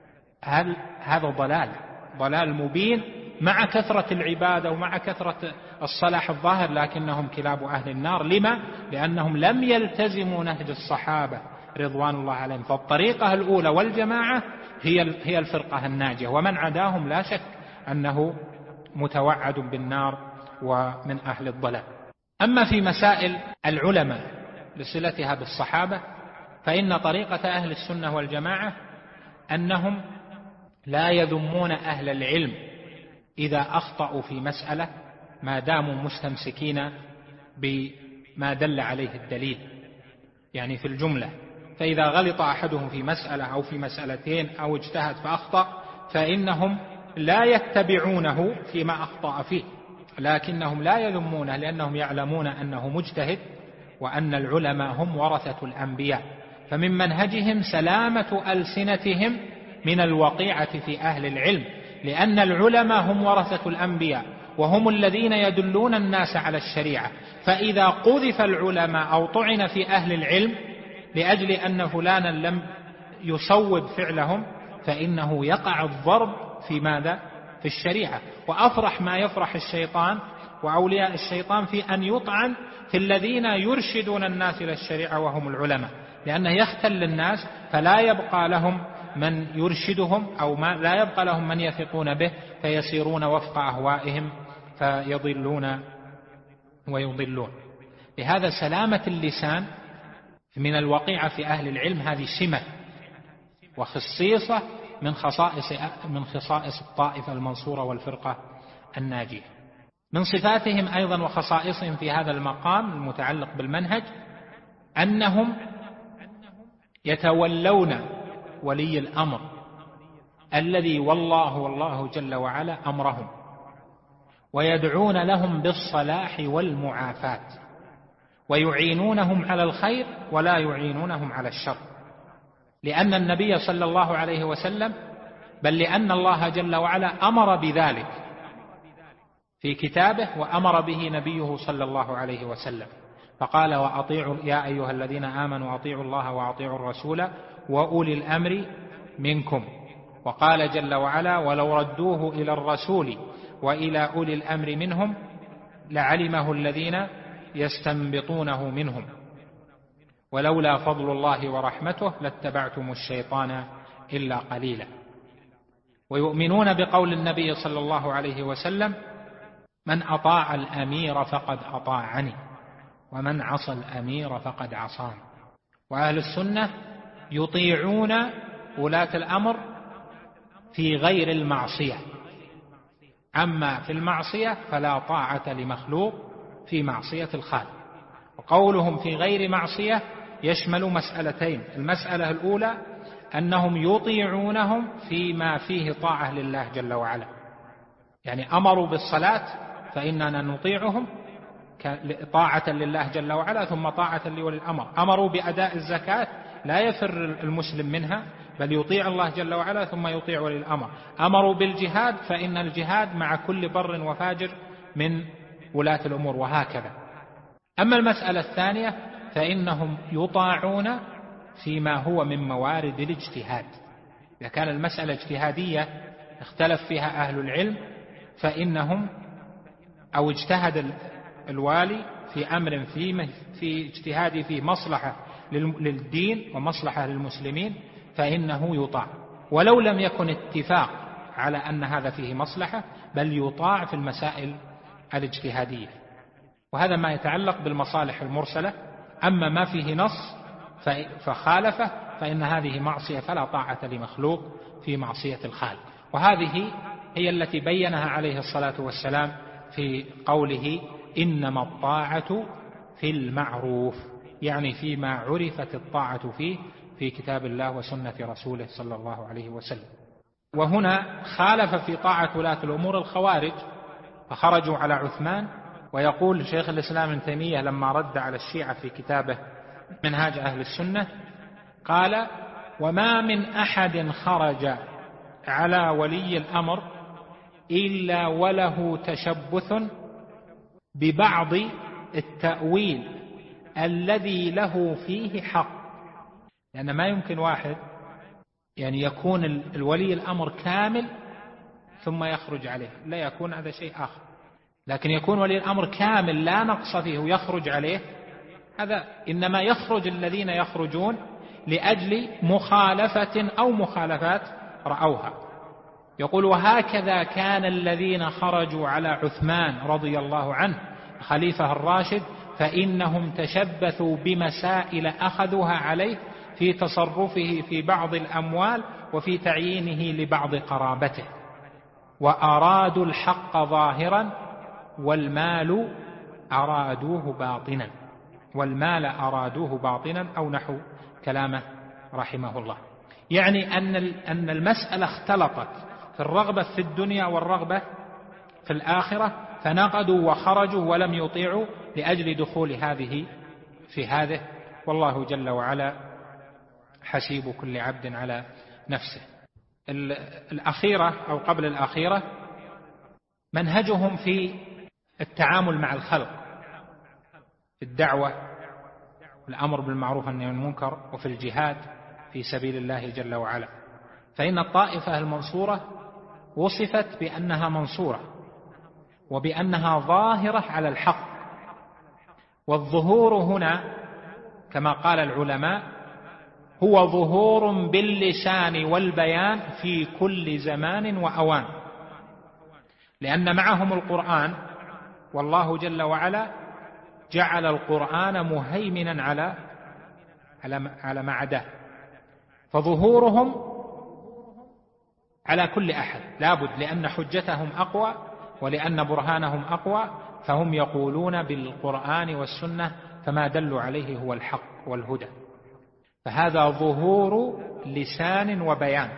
هذا ضلال مبين، مع كثرة العبادة ومع كثرة الصلاح الظاهر، لكنهم كلاب أهل النار. لما؟ لأنهم لم يلتزموا نهج الصحابة رضوان الله عليهم. فالطريقة الأولى والجماعة هي الفرقة الناجية، ومن عداهم لا شك أنه متوعد بالنار ومن أهل الضلال. أما في مسائل العلماء لصلتها بالصحابة، فإن طريقة أهل السنة والجماعة أنهم لا يذمون أهل العلم إذا أخطأوا في مسألة ما داموا مستمسكين بما دل عليه الدليل، يعني في الجملة. فإذا غلط أحدهم في مسألة أو في مسألتين أو اجتهد فأخطأ، فإنهم لا يتبعونه فيما أخطأ فيه، لكنهم لا يذمونه، لأنهم يعلمون أنه مجتهد وأن العلماء هم ورثة الأنبياء. فمن منهجهم سلامة ألسنتهم من الوقيعة في أهل العلم، لأن العلماء هم ورثة الأنبياء وهم الذين يدلون الناس على الشريعة. فإذا قذف العلماء أو طعن في أهل العلم لأجل أن فلانا لم يصوب فعلهم، فإنه يقع الضرب في ماذا؟ في الشريعة. وأفرح ما يفرح الشيطان وأولياء الشيطان في أن يطعن في الذين يرشدون الناس إلى الشريعة وهم العلماء، لأنه يختل الناس فلا يبقى لهم من يرشدهم، أو لا يبقى لهم من يثقون به، فيسيرون وفق أهوائهم فيضلون ويضلون. لهذا سلامة اللسان من الوقيعة في أهل العلم هذه سمة وخصيصة من خصائص الطائفة المنصورة والفرقة الناجية. من صفاتهم أيضا وخصائصهم في هذا المقام المتعلق بالمنهج أنهم يتولون ولي الأمر الذي والله جل وعلا أمرهم، ويدعون لهم بالصلاح والمعافاة، ويعينونهم على الخير ولا يعينونهم على الشر، لأن النبي صلى الله عليه وسلم، بل لأن الله جل وعلا أمر بذلك في كتابه وأمر به نبيه صلى الله عليه وسلم، فقال وأطيعوا يا أيها الذين آمنوا أطيعوا الله وأطيعوا الرسول وأولي الأمر منكم. وقال جل وعلا ولو ردوه إلى الرسول وإلى أولي الأمر منهم لعلمه الذين يستنبطونه منهم ولولا فضل الله ورحمته لاتبعتم الشيطان إلا قليلا. ويؤمنون بقول النبي صلى الله عليه وسلم من أطاع الأمير فقد أطاعني ومن عصى الأمير فقد عصاني. وأهل السنة يطيعون ولاة الأمر في غير المعصية، أما في المعصية فلا طاعة لمخلوق في معصية الخالق. وقولهم في غير معصية يشمل مسألتين: المسألة الأولى أنهم يطيعونهم فيما فيه طاعة لله جل وعلا، يعني أمروا بالصلاة فإننا نطيعهم طاعة لله جل وعلا ثم طاعة لولي الأمر. أمروا بأداء الزكاة لا يفر المسلم منها بل يطيع الله جل وعلا ثم يطيع ولي الأمر. أمروا بالجهاد فإن الجهاد مع كل بر وفاجر من ولاة الأمور، وهكذا. أما المسألة الثانية فإنهم يطاعون فيما هو من موارد الاجتهاد. إذا كان المسألة اجتهادية اختلف فيها أهل العلم فإنهم أو اجتهد الوالي في أمر في اجتهاد فيه مصلحة للدين ومصلحة للمسلمين فإنه يطاع، ولو لم يكن اتفاق على أن هذا فيه مصلحة بل يطاع في المسائل الاجتهادية. وهذا ما يتعلق بالمصالح المرسلة. أما ما فيه نص فخالفه فإن هذه معصية فلا طاعة لمخلوق في معصية الخالق. وهذه هي التي بينها عليه الصلاة والسلام في قوله إنما الطاعة في المعروف، يعني فيما عرفت الطاعة فيه في كتاب الله وسنة رسوله صلى الله عليه وسلم. وهنا خالف في طاعة ولاة الأمور الخوارج فخرجوا على عثمان. ويقول شيخ الإسلام ابن تيمية لما رد على الشيعة في كتابه منهاج أهل السنة قال وما من أحد خرج على ولي الأمر إلا وله تشبث ببعض التأويل الذي له فيه حق. لأن ما يمكن واحد يعني يكون الولي الأمر كامل ثم يخرج عليه، لا يكون هذا شيء آخر. لكن يكون ولي الأمر كامل لا نقص فيه ويخرج عليه، هذا إنما يخرج الذين يخرجون لأجل مخالفة أو مخالفات رأوها. يقول وهكذا كان الذين خرجوا على عثمان رضي الله عنه خليفة الراشد فإنهم تشبثوا بمسائل أخذوها عليه في تصرفه في بعض الأموال وفي تعيينه لبعض قرابته، وأرادوا الحق ظاهرا والمال أرادوه باطنا أو نحو كلامه رحمه الله. يعني أن المسألة اختلطت في الرغبة في الدنيا والرغبة في الآخرة فنقدوا وخرجوا ولم يطيعوا لأجل دخول هذه في هذه، والله جل وعلا حسيب كل عبد على نفسه. الأخيرة أو قبل الأخيرة منهجهم في التعامل مع الخلق في الدعوة، الأمر بالمعروف والنهي عن المنكر، وفي الجهاد في سبيل الله جل وعلا. فإن الطائفة المنصورة وصفت بأنها منصورة وبأنها ظاهرة على الحق. والظهور هنا كما قال العلماء هو ظهور باللسان والبيان في كل زمان وأوان، لأن معهم القرآن، والله جل وعلا جعل القرآن مهيمنا على ما عداه، فظهورهم على كل أحد لابد، لأن حجتهم أقوى ولأن برهانهم أقوى، فهم يقولون بالقرآن والسنة فما دلوا عليه هو الحق والهدى. فهذا ظهور لسان وبيان.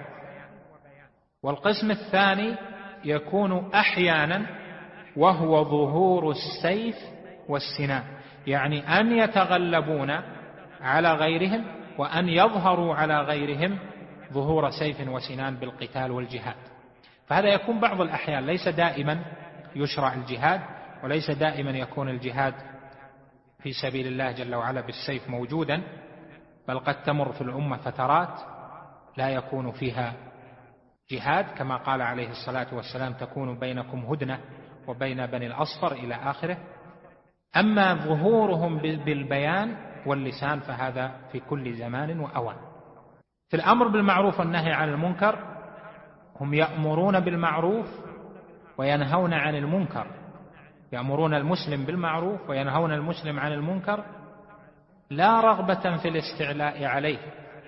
والقسم الثاني يكون أحيانا وهو ظهور السيف والسنان، يعني أن يتغلبون على غيرهم وأن يظهروا على غيرهم ظهور سيف وسنان بالقتال والجهاد. فهذا يكون بعض الأحيان، ليس دائما يشرع الجهاد، وليس دائما يكون الجهاد في سبيل الله جل وعلا بالسيف موجودا، بل قد تمر في الأمة فترات لا يكون فيها جهاد، كما قال عليه الصلاة والسلام تكون بينكم هدنة وبين بني الأصفر إلى آخره. أما ظهورهم بالبيان واللسان فهذا في كل زمان وأوان. في الأمر بالمعروف والنهي عن المنكر هم يأمرون بالمعروف وينهون عن المنكر، يأمرون المسلم بالمعروف وينهون المسلم عن المنكر، لا رغبة في الاستعلاء عليه،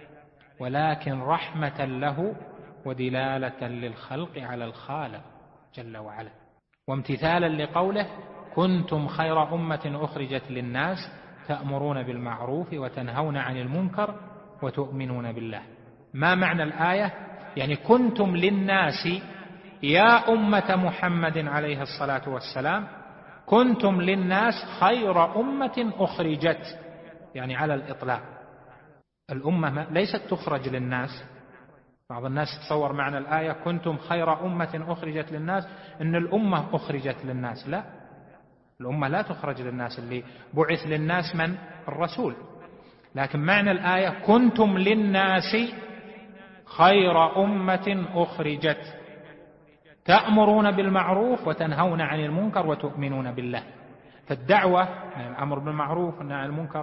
ولكن رحمة له ودلالة للخلق على الخالق جل وعلا، وامتثالا لقوله كنتم خير أمة أخرجت للناس تأمرون بالمعروف وتنهون عن المنكر وتؤمنون بالله. ما معنى الآية؟ يعني كنتم للناس يا أمة محمد عليه الصلاة والسلام، كنتم للناس خير أمة أخرجت، يعني على الإطلاق. الأمة ليست تخرج للناس. بعض الناس تصور معنى الآية كنتم خير أمة أخرجت للناس إن الأمة أخرجت للناس، لا، الأمة لا تخرج للناس، اللي بعث للناس من؟ الرسول. لكن معنى الآية كنتم للناس خير أمة أخرجت تأمرون بالمعروف وتنهون عن المنكر وتؤمنون بالله. فالدعوة من الأمر بالمعروف والنهي عن المنكر،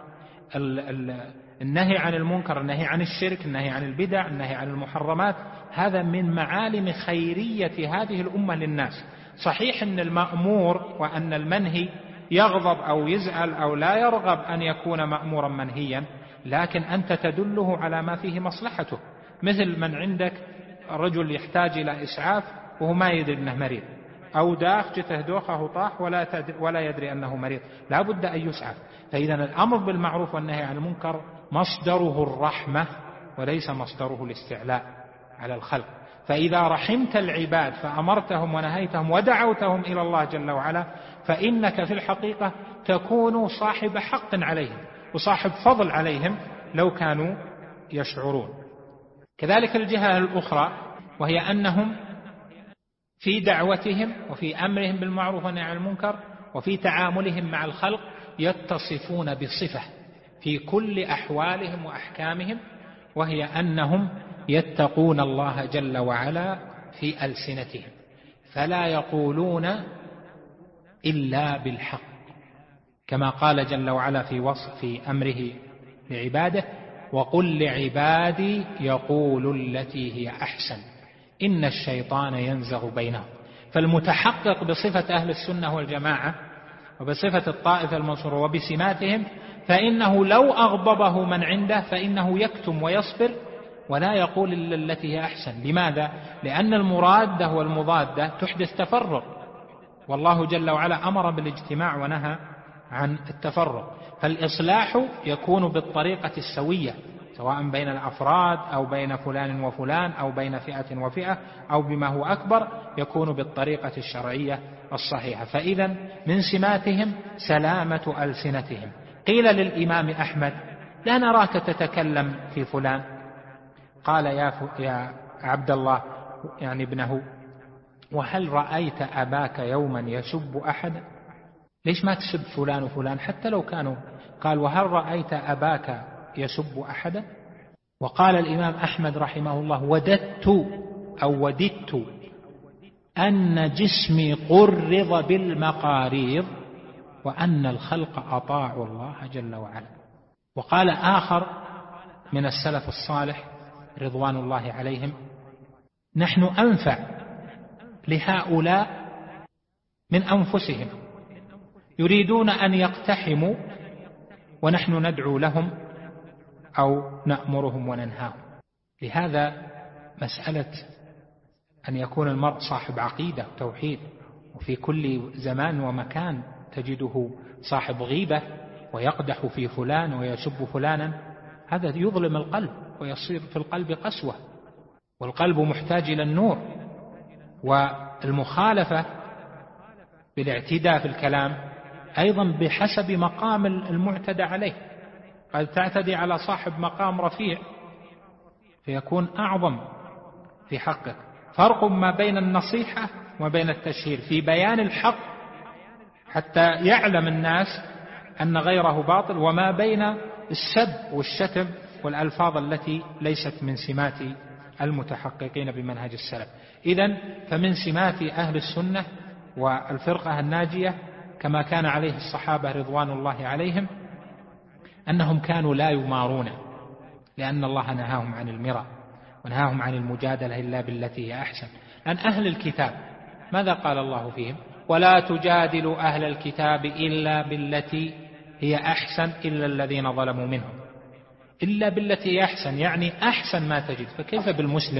النهي عن المنكر، النهي عن الشرك، النهي عن البدع، النهي عن المحرمات، هذا من معالم خيرية هذه الأمة للناس. صحيح أن المأمور وأن المنهي يغضب أو يزعل أو لا يرغب أن يكون مأمورا منهيا، لكن أنت تدله على ما فيه مصلحته. مثل من عندك رجل يحتاج إلى إسعاف وهو ما يدري أنه مريض، أو داخ جته دوخه طاح ولا يدري أنه مريض، لا بد أن يسعف. فإذا الأمر بالمعروف والنهي عن المنكر مصدره الرحمة وليس مصدره الاستعلاء على الخلق. فإذا رحمت العباد فأمرتهم ونهيتهم ودعوتهم إلى الله جل وعلا، فإنك في الحقيقة تكون صاحب حق عليهم وصاحب فضل عليهم لو كانوا يشعرون. كذلك الجهة الأخرى، وهي أنهم في دعوتهم وفي أمرهم بالمعروف والنهي عن المنكر وفي تعاملهم مع الخلق يتصفون بصفة في كل أحوالهم وأحكامهم، وهي أنهم يتقون الله جل وعلا في ألسنتهم، فلا يقولون إلا بالحق، كما قال جل وعلا في وصف أمره لعباده وقل لعبادي يقولوا التي هي أحسن إن الشيطان ينزغ بينهم. فالمتحقق بصفة أهل السنة والجماعة وبصفة الطائفة المنصورة وبسماتهم، فإنه لو أغضبه من عنده فإنه يكتم ويصبر ولا يقول إلا التي هي أحسن. لماذا؟ لأن المرادة والمضادة تحدث تفرق، والله جل وعلا أمر بالاجتماع ونهى عن التفرق. فالإصلاح يكون بالطريقة السوية، سواء بين الأفراد أو بين فلان وفلان أو بين فئة وفئة أو بما هو أكبر، يكون بالطريقة الشرعية الصحيحة. فإذا من سماتهم سلامة ألسنتهم. قيل للإمام أحمد لا نراك تتكلم في فلان، قال يا عبد الله يعني ابنه وهل رأيت أباك يوما يسب أحدا؟ ليش ما تسب فلان وفلان حتى لو كانوا؟ قال وهل رأيت أباك يسب أحدا؟ وقال الإمام أحمد رحمه الله وددت أن جسمي قرض بالمقاريض وأن الخلق أطاعوا الله جل وعلا. وقال آخر من السلف الصالح رضوان الله عليهم: نحن أنفع لهؤلاء من أنفسهم، يريدون أن يقتحموا ونحن ندعو لهم أو نأمرهم وننهاهم. لهذا مسألة أن يكون المرء صاحب عقيدة وتوحيد، وفي كل زمان ومكان تجده صاحب غيبة ويقدح في فلان ويسب فلانا، هذا يظلم القلب ويصير في القلب قسوة، والقلب محتاج إلى النور. والمخالفة بالاعتداء في الكلام أيضا بحسب مقام المعتدى عليه، قد تعتدي على صاحب مقام رفيع فيكون أعظم في حقك. فرق ما بين النصيحة وبين التشهير في بيان الحق حتى يعلم الناس أن غيره باطل، وما بين السب والشتم والألفاظ التي ليست من سمات المتحققين بمنهج السلف. إذن فمن سمات أهل السنة والفرقة الناجية كما كان عليه الصحابة رضوان الله عليهم أنهم كانوا لا يمارون، لأن الله نهاهم عن المرى ونهاهم عن المجادلة إلا بالتي هي أحسن. لأن أهل الكتاب ماذا قال الله فيهم؟ ولا تجادلوا أهل الكتاب إلا بالتي هي أحسن إلا الذين ظلموا منهم. إلا بالتي هي أحسن يعني أحسن ما تجد. فكيف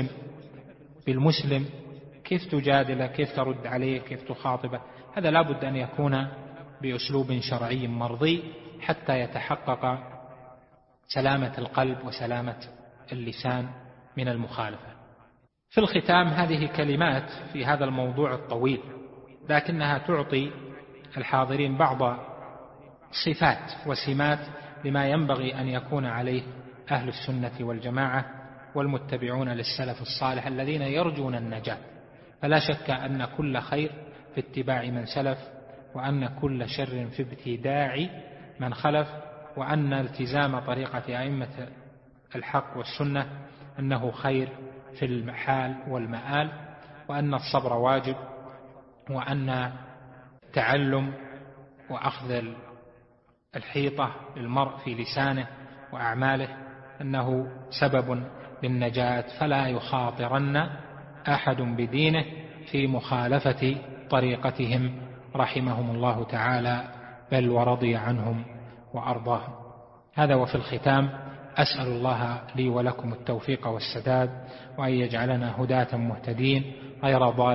بالمسلم كيف تجادله، كيف ترد عليه، كيف تخاطبه؟ هذا لا بد أن يكون بأسلوب شرعي مرضي حتى يتحقق سلامة القلب وسلامة اللسان من المخالفة. في الختام هذه كلمات في هذا الموضوع الطويل، لكنها تعطي الحاضرين بعض صفات وسمات لما ينبغي أن يكون عليه أهل السنة والجماعة والمتبعون للسلف الصالح الذين يرجون النجاة. فلا شك أن كل خير في اتباع من سلف، وأن كل شر في ابتداع من خلف، وأن التزام طريقة أئمة الحق والسنة أنه خير في المحال والمآل، وأن الصبر واجب، وأن التعلم وأخذ الحيطة للمرء في لسانه وأعماله أنه سبب للنجاة، فلا يخاطرن أحد بدينه في مخالفة طريقتهم رحمهم الله تعالى، بل ورضي عنهم وأرضاهم. هذا. وفي الختام أسأل الله لي ولكم التوفيق والسداد، وأن يجعلنا هداة مهتدين غير ضالين